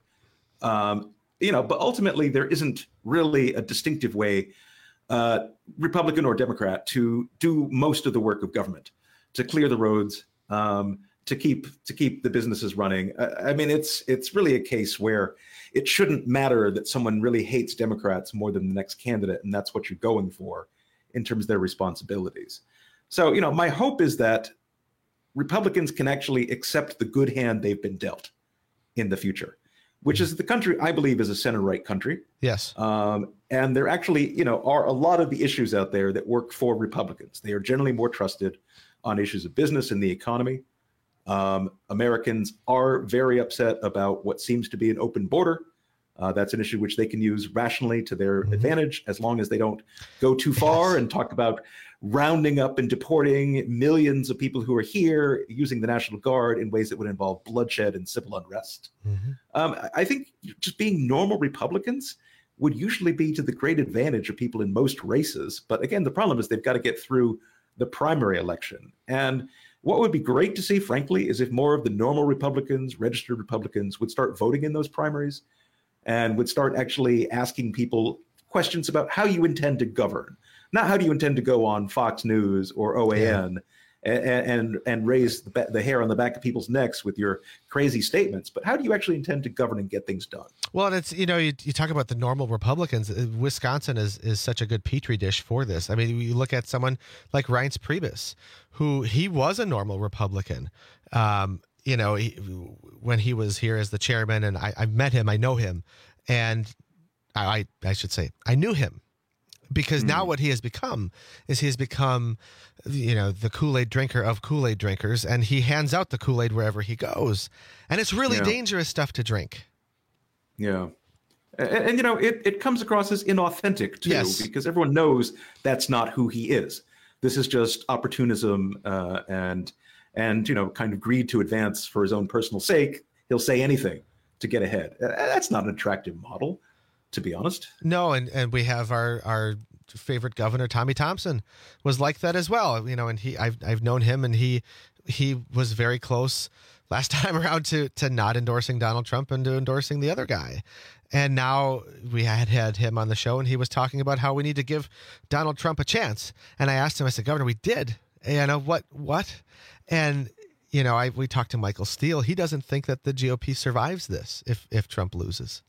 Um, you know, but ultimately there isn't really a distinctive way, uh, Republican or Democrat, to do most of the work of government, to clear the roads, um, to keep to keep the businesses running. I, I mean, it's it's really a case where it shouldn't matter that someone really hates Democrats more than the next candidate, and that's what you're going for in terms of their responsibilities. So, you know, my hope is that Republicans can actually accept the good hand they've been dealt in the future, which is the country I believe is a center-right country. Yes. Um, and there actually, you know, are a lot of the issues out there that work for Republicans. They are generally more trusted on issues of business and the economy. Um, Americans are very upset about what seems to be an open border. Uh, that's an issue which they can use rationally to their mm-hmm. advantage, as long as they don't go too far yes. and talk about rounding up and deporting millions of people who are here using the National Guard in ways that would involve bloodshed and civil unrest. Mm-hmm. Um, I think just being normal Republicans would usually be to the great advantage of people in most races. But again, the problem is they've got to get through the primary election. And what would be great to see, frankly, is if more of the normal Republicans, registered Republicans, would start voting in those primaries and would start actually asking people questions about how you intend to govern, not how do you intend to go on Fox News or O A N yeah. and, and and raise the, the hair on the back of people's necks with your crazy statements, but how do you actually intend to govern and get things done? Well, and it's, you know, you, you talk about the normal Republicans. Wisconsin is is such a good petri dish for this. I mean, you look at someone like Reince Priebus, who he was a normal Republican. Um, you know, he, when he was here as the chairman, and I, I met him, I know him, and I, I should say, I knew him, because mm. now what he has become is he has become, you know, the Kool-Aid drinker of Kool-Aid drinkers, and he hands out the Kool-Aid wherever he goes, and it's really yeah. dangerous stuff to drink. Yeah. And, and you know, it, it comes across as inauthentic too, yes. because everyone knows that's not who he is. This is just opportunism uh, and, and, you know, kind of greed to advance for his own personal sake. He'll say anything to get ahead. That's not an attractive model, to be honest. No, and, and we have our, our favorite governor, Tommy Thompson, was like that as well. You know, and he I've I've known him, and he he was very close last time around to to not endorsing Donald Trump and to endorsing the other guy. And now we had had him on the show, and he was talking about how we need to give Donald Trump a chance. And I asked him, I said, Governor, we did. You know, what, what? And, you know, I we talked to Michael Steele. He doesn't think that the G O P survives this if if Trump loses.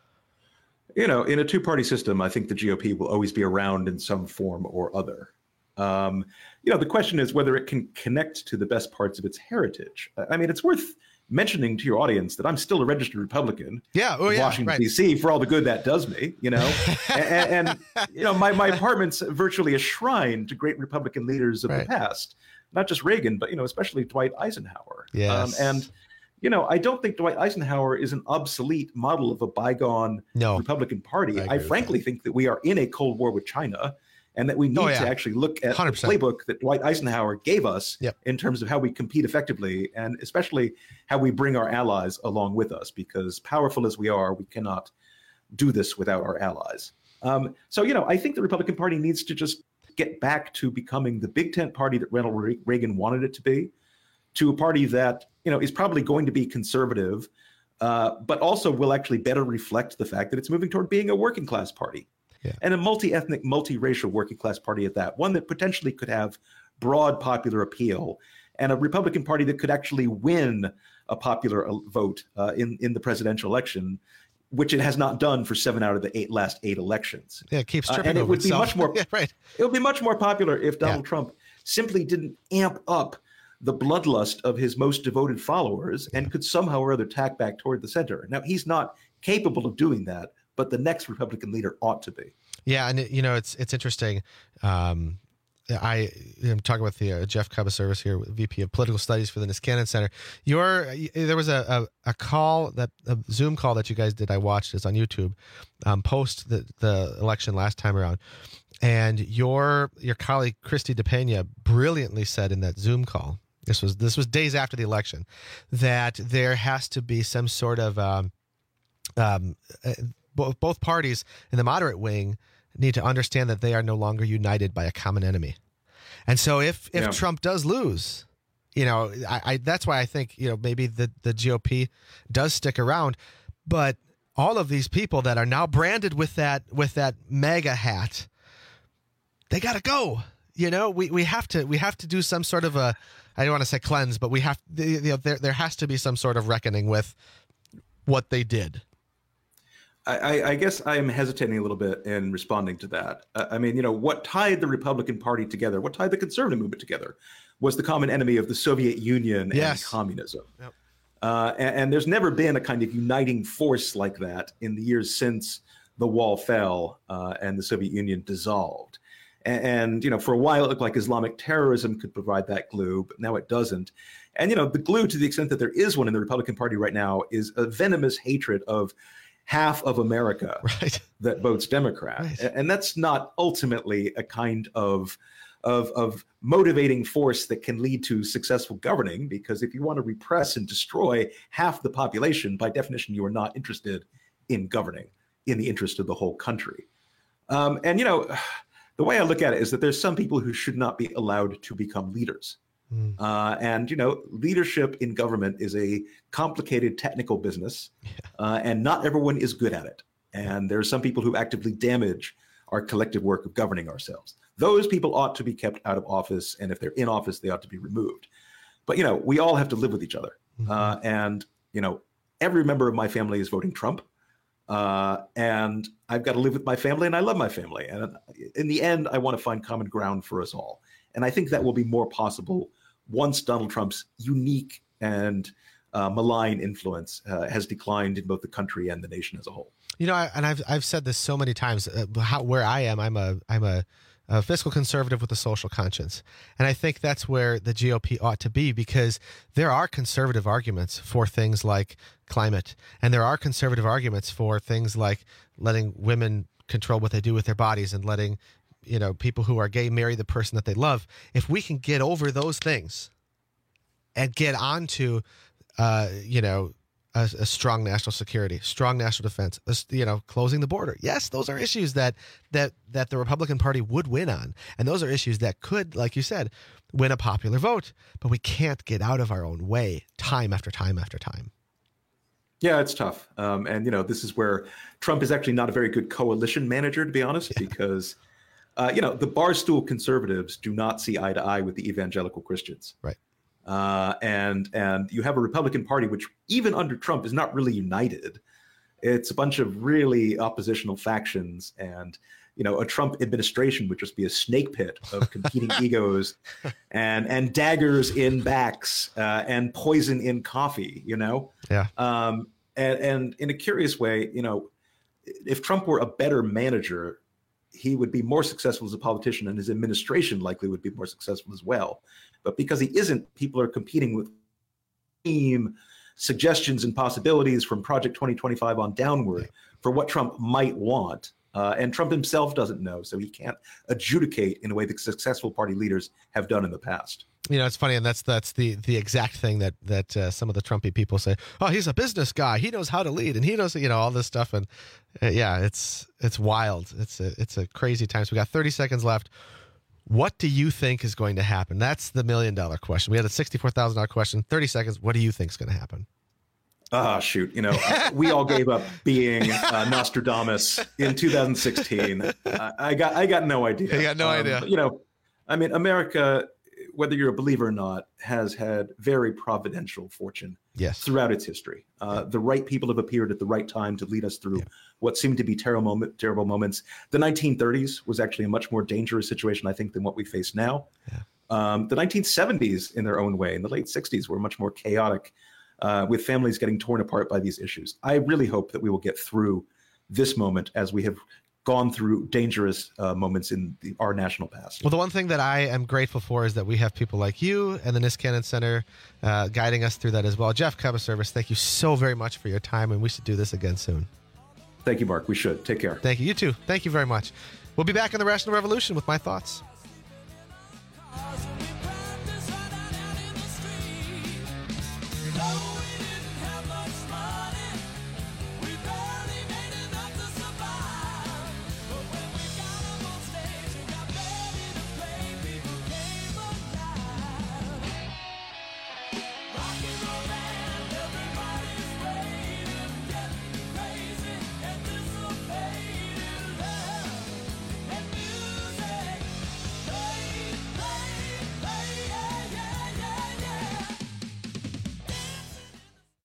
You know, in a two-party system, I think the G O P will always be around in some form or other. Um, you know, the question is whether it can connect to the best parts of its heritage. I mean, it's worth mentioning to your audience that I'm still a registered Republican. Yeah, oh, in yeah, Washington, right. D C, for all the good that does me, you know. and, and, you know, my, my apartment's virtually a shrine to great Republican leaders of right. the past. Not just Reagan, but, you know, especially Dwight Eisenhower. Yes. Um, and, you know, I don't think Dwight Eisenhower is an obsolete model of a bygone no, Republican Party. I, I frankly that. think that we are in a Cold War with China, and that we need oh, yeah. to actually look at one hundred percent. the playbook that Dwight Eisenhower gave us yep. in terms of how we compete effectively, and especially how we bring our allies along with us, because powerful as we are, we cannot do this without our allies. Um, so, you know, I think the Republican Party needs to just get back to becoming the big tent party that Ronald Reagan wanted it to be, to a party that, you know, is probably going to be conservative, uh, but also will actually better reflect the fact that it's moving toward being a working class party. Yeah. And a multi-ethnic, multiracial working class party at that, one that potentially could have broad popular appeal, and a Republican Party that could actually win a popular vote uh, in, in the presidential election, which it has not done for seven out of the eight last eight elections. Yeah, it keeps tripping uh, and over it would itself. be much more. yeah, right. It would be much more popular if Donald yeah. Trump simply didn't amp up the bloodlust of his most devoted followers and could somehow or other tack back toward the center. Now, he's not capable of doing that, but the next Republican leader ought to be. Yeah, and it, you know, it's it's interesting. Um, I am talking with the uh, Jeff Cubbaservice here, V P of Political Studies for the Niskanen Center. Your there was a, a, a call that a Zoom call that you guys did. I watched this on YouTube, um, post the the election last time around, and your your colleague Christy DePena brilliantly said in that Zoom call. This was this was days after the election, that there has to be some sort of um, um, uh, both both parties in the moderate wing need to understand that they are no longer united by a common enemy. And so if if yeah. Trump does lose, you know, I, I that's why I think, you know, maybe the, the G O P does stick around. But all of these people that are now branded with that with that MAGA hat, they got to go. You know, we, we have to we have to do some sort of a, I don't want to say cleanse, but we have, you know, there there has to be some sort of reckoning with what they did. I, I guess I am hesitating a little bit in responding to that. Uh, I mean, you know, what tied the Republican Party together, what tied the conservative movement together, was the common enemy of the Soviet Union Yes. and communism. Yep. Uh, and, and there's never been a kind of uniting force like that in the years since the wall fell uh, and the Soviet Union dissolved. And, and, you know, for a while it looked like Islamic terrorism could provide that glue, but now it doesn't. And, you know, the glue, to the extent that there is one in the Republican Party right now, is a venomous hatred of half of America right. that votes Democrat. Right. And that's not ultimately a kind of Of, of motivating force that can lead to successful governing, because if you want to repress and destroy half the population, by definition, you are not interested in governing in the interest of the whole country. Um, and, you know, the way I look at it is that there's some people who should not be allowed to become leaders. Mm. Uh, and, you know, leadership in government is a complicated technical business, yeah. uh, and not everyone is good at it. And there are some people who actively damage our collective work of governing ourselves. Those people ought to be kept out of office, and if they're in office, they ought to be removed. But, you know, we all have to live with each other. Mm-hmm. Uh, and, you know, every member of my family is voting Trump. Uh, and I've got to live with my family, and I love my family. And in the end, I want to find common ground for us all. And I think that will be more possible once Donald Trump's unique and uh, malign influence uh, has declined in both the country and the nation as a whole. You know, I, and I've I've said this so many times. Uh, how, where I am, I'm a I'm a A fiscal conservative with a social conscience. And I think that's where the G O P ought to be, because there are conservative arguments for things like climate. And there are conservative arguments for things like letting women control what they do with their bodies and letting, you know, people who are gay marry the person that they love. If we can get over those things and get onto, uh, you know, A, a strong national security, strong national defense, you know, closing the border. Yes, those are issues that that that the Republican Party would win on. And those are issues that could, like you said, win a popular vote. But we can't get out of our own way time after time after time. Yeah, it's tough. Um, and, you know, this is where Trump is actually not a very good coalition manager, to be honest, yeah. because, uh, you know, the Barstool conservatives do not see eye to eye with the evangelical Christians. Right. Uh, and and you have a Republican Party which, even under Trump, is not really united. It's a bunch of really oppositional factions, and you know, a Trump administration would just be a snake pit of competing egos, and and daggers in backs, uh, and poison in coffee. You know, yeah. Um, and and in a curious way, you know, if Trump were a better manager, he would be more successful as a politician, and his administration likely would be more successful as well. But because he isn't, people are competing with team suggestions and possibilities from Project twenty twenty-five on downward for what Trump might want. Uh, and Trump himself doesn't know, so he can't adjudicate in a way that successful party leaders have done in the past. You know, it's funny, and that's that's the the exact thing that that uh, some of the Trumpy people say. Oh, he's a business guy. He knows how to lead, and he knows, you know, all this stuff. And uh, yeah, it's it's wild. It's a it's a crazy time. So we got thirty seconds left. What do you think is going to happen? That's the million dollar question. We had a sixty-four thousand dollars question. thirty seconds. What do you think is going to happen? Ah, oh, shoot. You know, we all gave up being uh, Nostradamus in two thousand sixteen. Uh, I got I got no idea. You got no um, idea. But, you know, I mean, America, whether you're a believer or not, has had very providential fortune yes. throughout its history. Uh, yeah. The right people have appeared at the right time to lead us through yeah. what seemed to be terrible, moment, terrible moments. The nineteen thirties was actually a much more dangerous situation, I think, than what we face now. Yeah. Um, the nineteen seventies, in their own way, in the late sixties, were much more chaotic, uh, with families getting torn apart by these issues. I really hope that we will get through this moment as we have gone through dangerous uh, moments in the, our national past. Well, the one thing that I am grateful for is that we have people like you and the Niskanen Center uh, guiding us through that as well. Jeff Kuboservic, thank you so very much for your time, and we should do this again soon. Thank you, Mark. We should. Take care. Thank you. You too. Thank you very much. We'll be back in the Rational Revolution with my thoughts.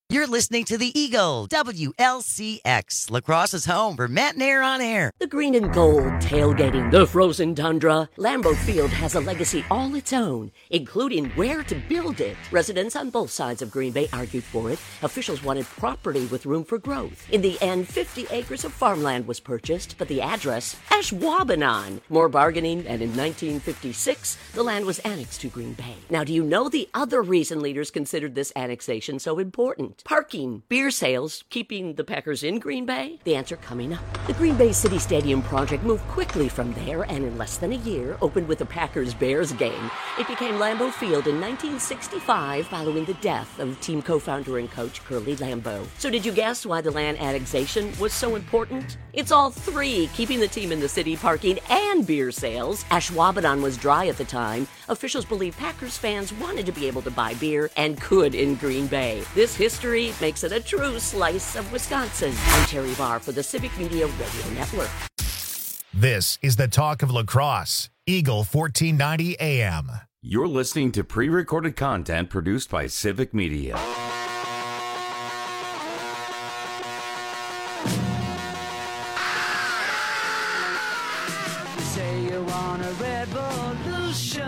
You're listening to the Eagle, W L C X, La Crosse's home for Matt and Air on Air. The green and gold, tailgating the frozen tundra. Lambeau Field has a legacy all its own, including where to build it. Residents on both sides of Green Bay argued for it. Officials wanted property with room for growth. In the end, fifty acres of farmland was purchased, but the address, Ashwaubenon. More bargaining, and in nineteen fifty-six, the land was annexed to Green Bay. Now, do you know the other reason leaders considered this annexation so important? Parking, beer sales, keeping the Packers in Green Bay? The answer coming up. The Green Bay City Stadium project moved quickly from there and in less than a year opened with the Packers-Bears game. It became Lambeau Field in nineteen sixty-five following the death of team co-founder and coach Curly Lambeau. So did you guess why the land annexation was so important? It's all three, keeping the team in the city, parking, and beer sales. Ashwaubenon was dry at the time. Officials believe Packers fans wanted to be able to buy beer and could in Green Bay. This history makes it a true slice of Wisconsin. I'm Terry Barr for the Civic Media Radio Network. This is the talk of La Crosse, Eagle fourteen ninety A M. You're listening to pre-recorded content produced by Civic Media. Say you want a revolution,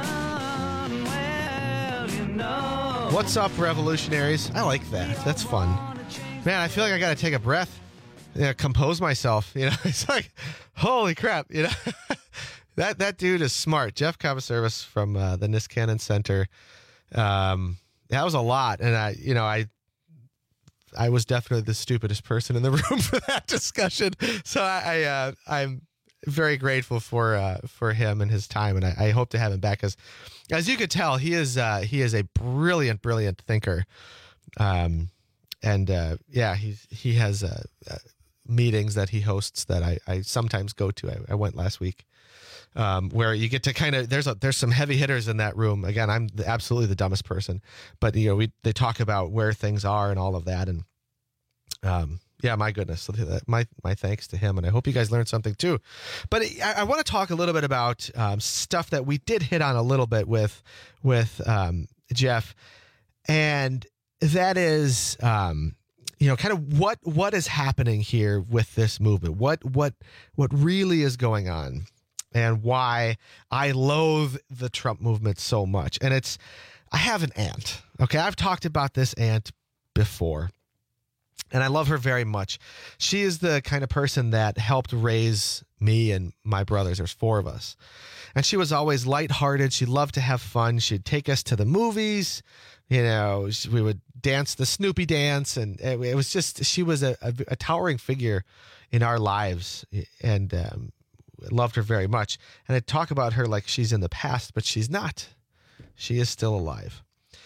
well, you know. What's up, revolutionaries? I like that. That's fun. Man, I feel like I got to take a breath, you know, compose myself. You know, it's like, holy crap. You know, that that dude is smart. Jeff Cavaservis from uh, the Niskanen Center. Um, that was a lot, and I, you know, I, I was definitely the stupidest person in the room for that discussion. So I, I uh, I'm very grateful for uh, for him and his time, and I, I hope to have him back. As as you could tell, he is uh, he is a brilliant, brilliant thinker. Um, and uh, yeah, he he has uh, uh, meetings that he hosts that I, I sometimes go to. I, I went last week, um, where you get to kind of there's a, there's some heavy hitters in that room. Again, I'm the, absolutely the dumbest person, but you know we they talk about where things are and all of that, and um. Yeah, my goodness. My my thanks to him, and I hope you guys learned something too. But I, I want to talk a little bit about um, stuff that we did hit on a little bit with with um, Jeff, and that is, um, you know, kind of what what is happening here with this movement. What what what really is going on, and why I loathe the Trump movement so much. And it's, I have an aunt. Okay, I've talked about this aunt before. And I love her very much. She is the kind of person that helped raise me and my brothers. There's four of us. And she was always lighthearted. She loved to have fun. She'd take us to the movies. You know, we would dance the Snoopy dance. And it was just, she was a, a, a towering figure in our lives. And um, loved her very much. And I talk about her like she's in the past, but she's not. She is still alive.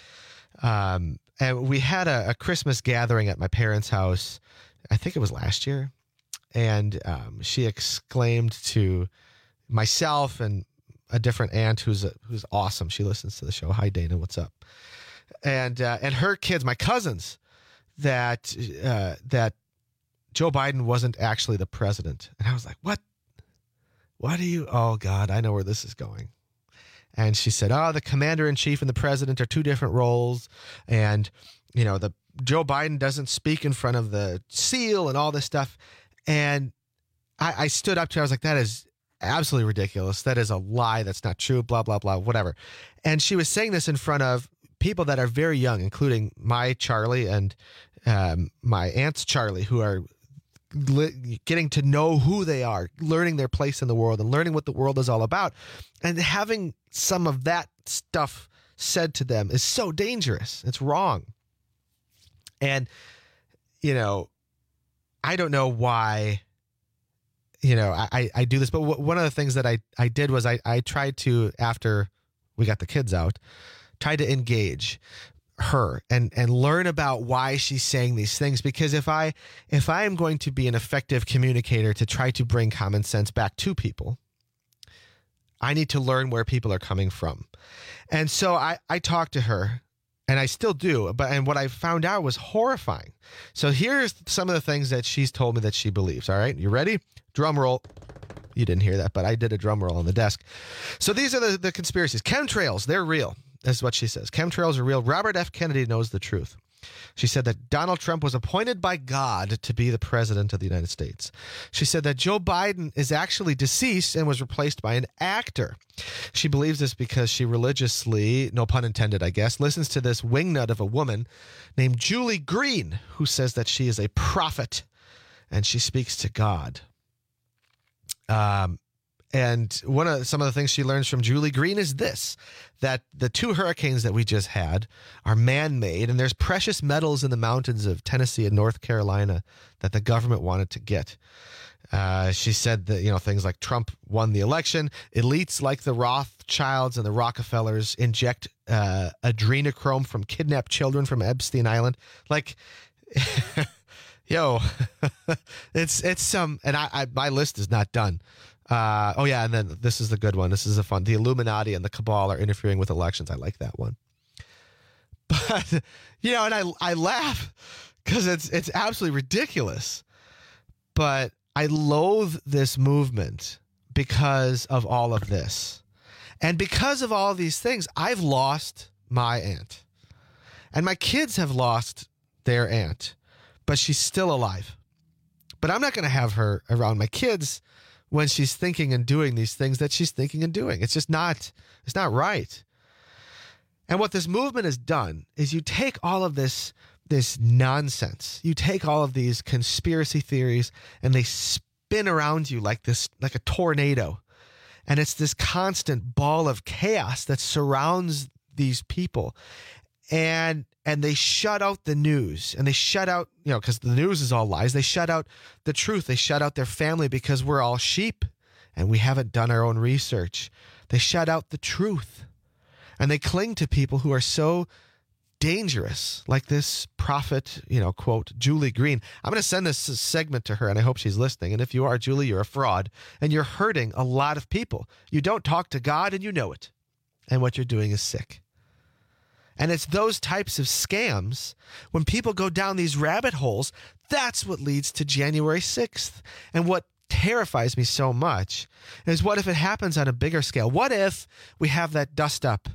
Um, And we had a, a Christmas gathering at my parents' house. I think it was last year. And um, she exclaimed to myself and a different aunt who's a, who's awesome. She listens to the show. Hi, Dana. What's up? And uh, and her kids, my cousins, that uh, that Joe Biden wasn't actually the president. And I was like, what? What do you? Oh, God, I know where this is going. And she said, oh, the commander in chief and the president are two different roles. And, you know, the Joe Biden doesn't speak in front of the seal and all this stuff. And I, I stood up to her. I was like, that is absolutely ridiculous. That is a lie. That's not true. Blah, blah, blah, whatever. And she was saying this in front of people that are very young, including my Charlie and um, my aunt's Charlie, who are getting to know who they are, learning their place in the world and learning what the world is all about. And having some of that stuff said to them is so dangerous. It's wrong. And, you know, I don't know why, you know, I, I do this, but w- one of the things that I, I did was I, I tried to, after we got the kids out, tried to engage her and and learn about why she's saying these things, because if I if I am going to be an effective communicator to try to bring common sense back to people, I need to learn where people are coming from. And so I I talked to her, and I still do, but and what I found out was horrifying. So here's some of the things that she's told me that she believes. All right, you ready? Drum roll. You didn't hear that, but I did a drum roll on the desk. So these are the, the conspiracies. Chemtrails, they're real. That's what she says. Chemtrails are real. Robert F. Kennedy knows the truth. She said that Donald Trump was appointed by God to be the president of the United States. She said that Joe Biden is actually deceased and was replaced by an actor. She believes this because she religiously, no pun intended, I guess, listens to this wingnut of a woman named Julie Green, who says that she is a prophet and she speaks to God. Um, and one of some of the things she learns from Julie Green is this, that the two hurricanes that we just had are man-made, and there's precious metals in the mountains of Tennessee and North Carolina that the government wanted to get. Uh, she said that, you know, things like Trump won the election. Elites like the Rothschilds and the Rockefellers inject uh, adrenochrome from kidnapped children from Epstein Island. Like, yo, it's it's some, and I, I my list is not done. Uh, oh yeah, and then this is the good one. This is a fun. The Illuminati and the cabal are interfering with elections. I like that one. But you know, and I I laugh because it's it's absolutely ridiculous. But I loathe this movement because of all of this. And because of all of these things, I've lost my aunt. And my kids have lost their aunt, but she's still alive. But I'm not going to have her around my kids when she's thinking and doing these things that she's thinking and doing. It's just not, it's not right. And what this movement has done is you take all of this this nonsense. You take all of these conspiracy theories and they spin around you like this, like a tornado. And it's this constant ball of chaos that surrounds these people. And and they shut out the news, and they shut out, you know, because the news is all lies. They shut out the truth. They shut out their family because we're all sheep and we haven't done our own research. They shut out the truth, and they cling to people who are so dangerous, like this prophet, you know, quote, Julie Green. I'm going to send this segment to her, and I hope she's listening. And if you are, Julie, you're a fraud, and you're hurting a lot of people. You don't talk to God, and you know it. And what you're doing is sick. And it's those types of scams, when people go down these rabbit holes, that's what leads to January sixth. And what terrifies me so much is, what if it happens on a bigger scale? What if we have that dust up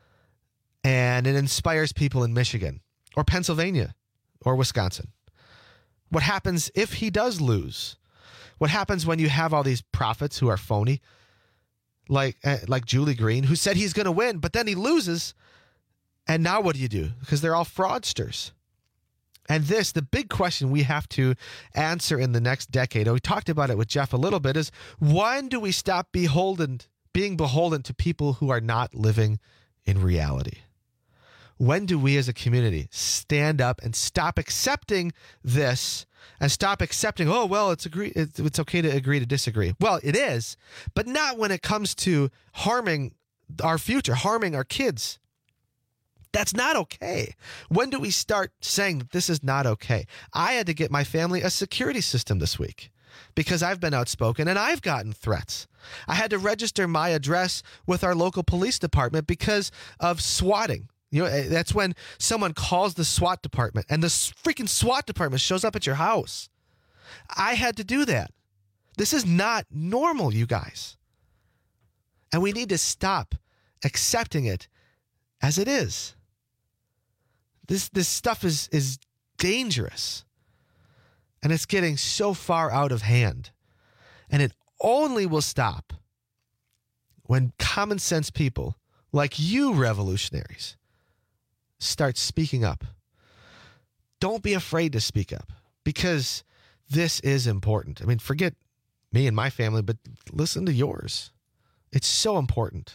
and it inspires people in Michigan or Pennsylvania or Wisconsin? What happens if he does lose? What happens when you have all these prophets who are phony, like uh, like Julie Green, who said he's going to win, but then he loses? And now what do you do? Because they're all fraudsters. And this, the big question we have to answer in the next decade, and we talked about it with Jeff a little bit, is when do we stop beholden, being beholden to people who are not living in reality? When do we as a community stand up and stop accepting this and stop accepting, oh, well, it's agree, it's, it's okay to agree to disagree? Well, it is, but not when it comes to harming our future, harming our kids. That's not okay. When do we start saying that this is not okay? I had to get my family a security system this week because I've been outspoken and I've gotten threats. I had to register my address with our local police department because of swatting. You know, that's when someone calls the SWAT department and the freaking SWAT department shows up at your house. I had to do that. This is not normal, you guys. And we need to stop accepting it as it is. This this stuff is is dangerous. And it's getting so far out of hand. And it only will stop when common sense people like you revolutionaries start speaking up. Don't be afraid to speak up, because this is important. I mean, forget me and my family, but listen to yours. It's so important.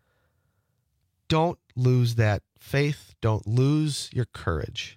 Don't lose that faith. Don't lose your courage.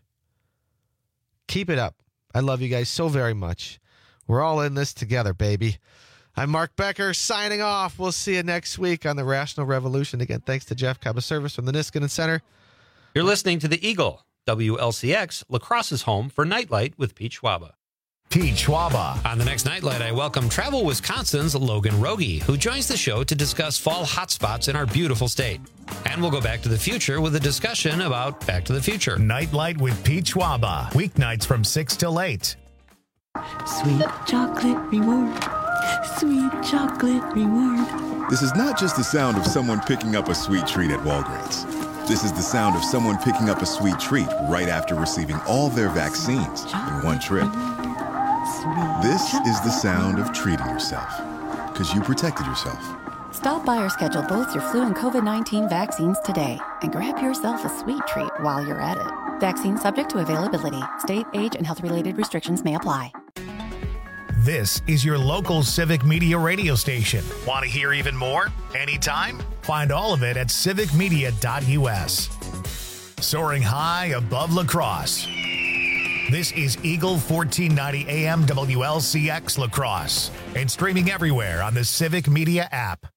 Keep it up. I love you guys so very much. We're all in this together, baby. I'm Mark Becker signing off. We'll see you next week on the Rational Revolution. Again, thanks to Jeff Cabaservice from the Niskanen Center. You're listening to The Eagle, W L C X, La Crosse's home for Nightlight with Pete Schwaba. Pete Schwaba. On the next Nightlight, I welcome Travel Wisconsin's Logan Rogie, who joins the show to discuss fall hotspots in our beautiful state. And we'll go back to the future with a discussion about Back to the Future. Nightlight with Pete Schwaba. Weeknights from six till eight. Sweet chocolate reward. Sweet chocolate reward. This is not just the sound of someone picking up a sweet treat at Walgreens. This is the sound of someone picking up a sweet treat right after receiving all their vaccines in one trip. This is the sound of treating yourself, because you protected yourself. Stop by or schedule both your flu and COVID nineteen vaccines today and grab yourself a sweet treat while you're at it. Vaccine subject to availability. State, age, and health-related restrictions may apply. This is your local Civic Media radio station. Want to hear even more? Anytime? Find all of it at civic media dot u s. Soaring high above La Crosse. This is Eagle fourteen ninety A M W L C X La Crosse and streaming everywhere on the Civic Media app.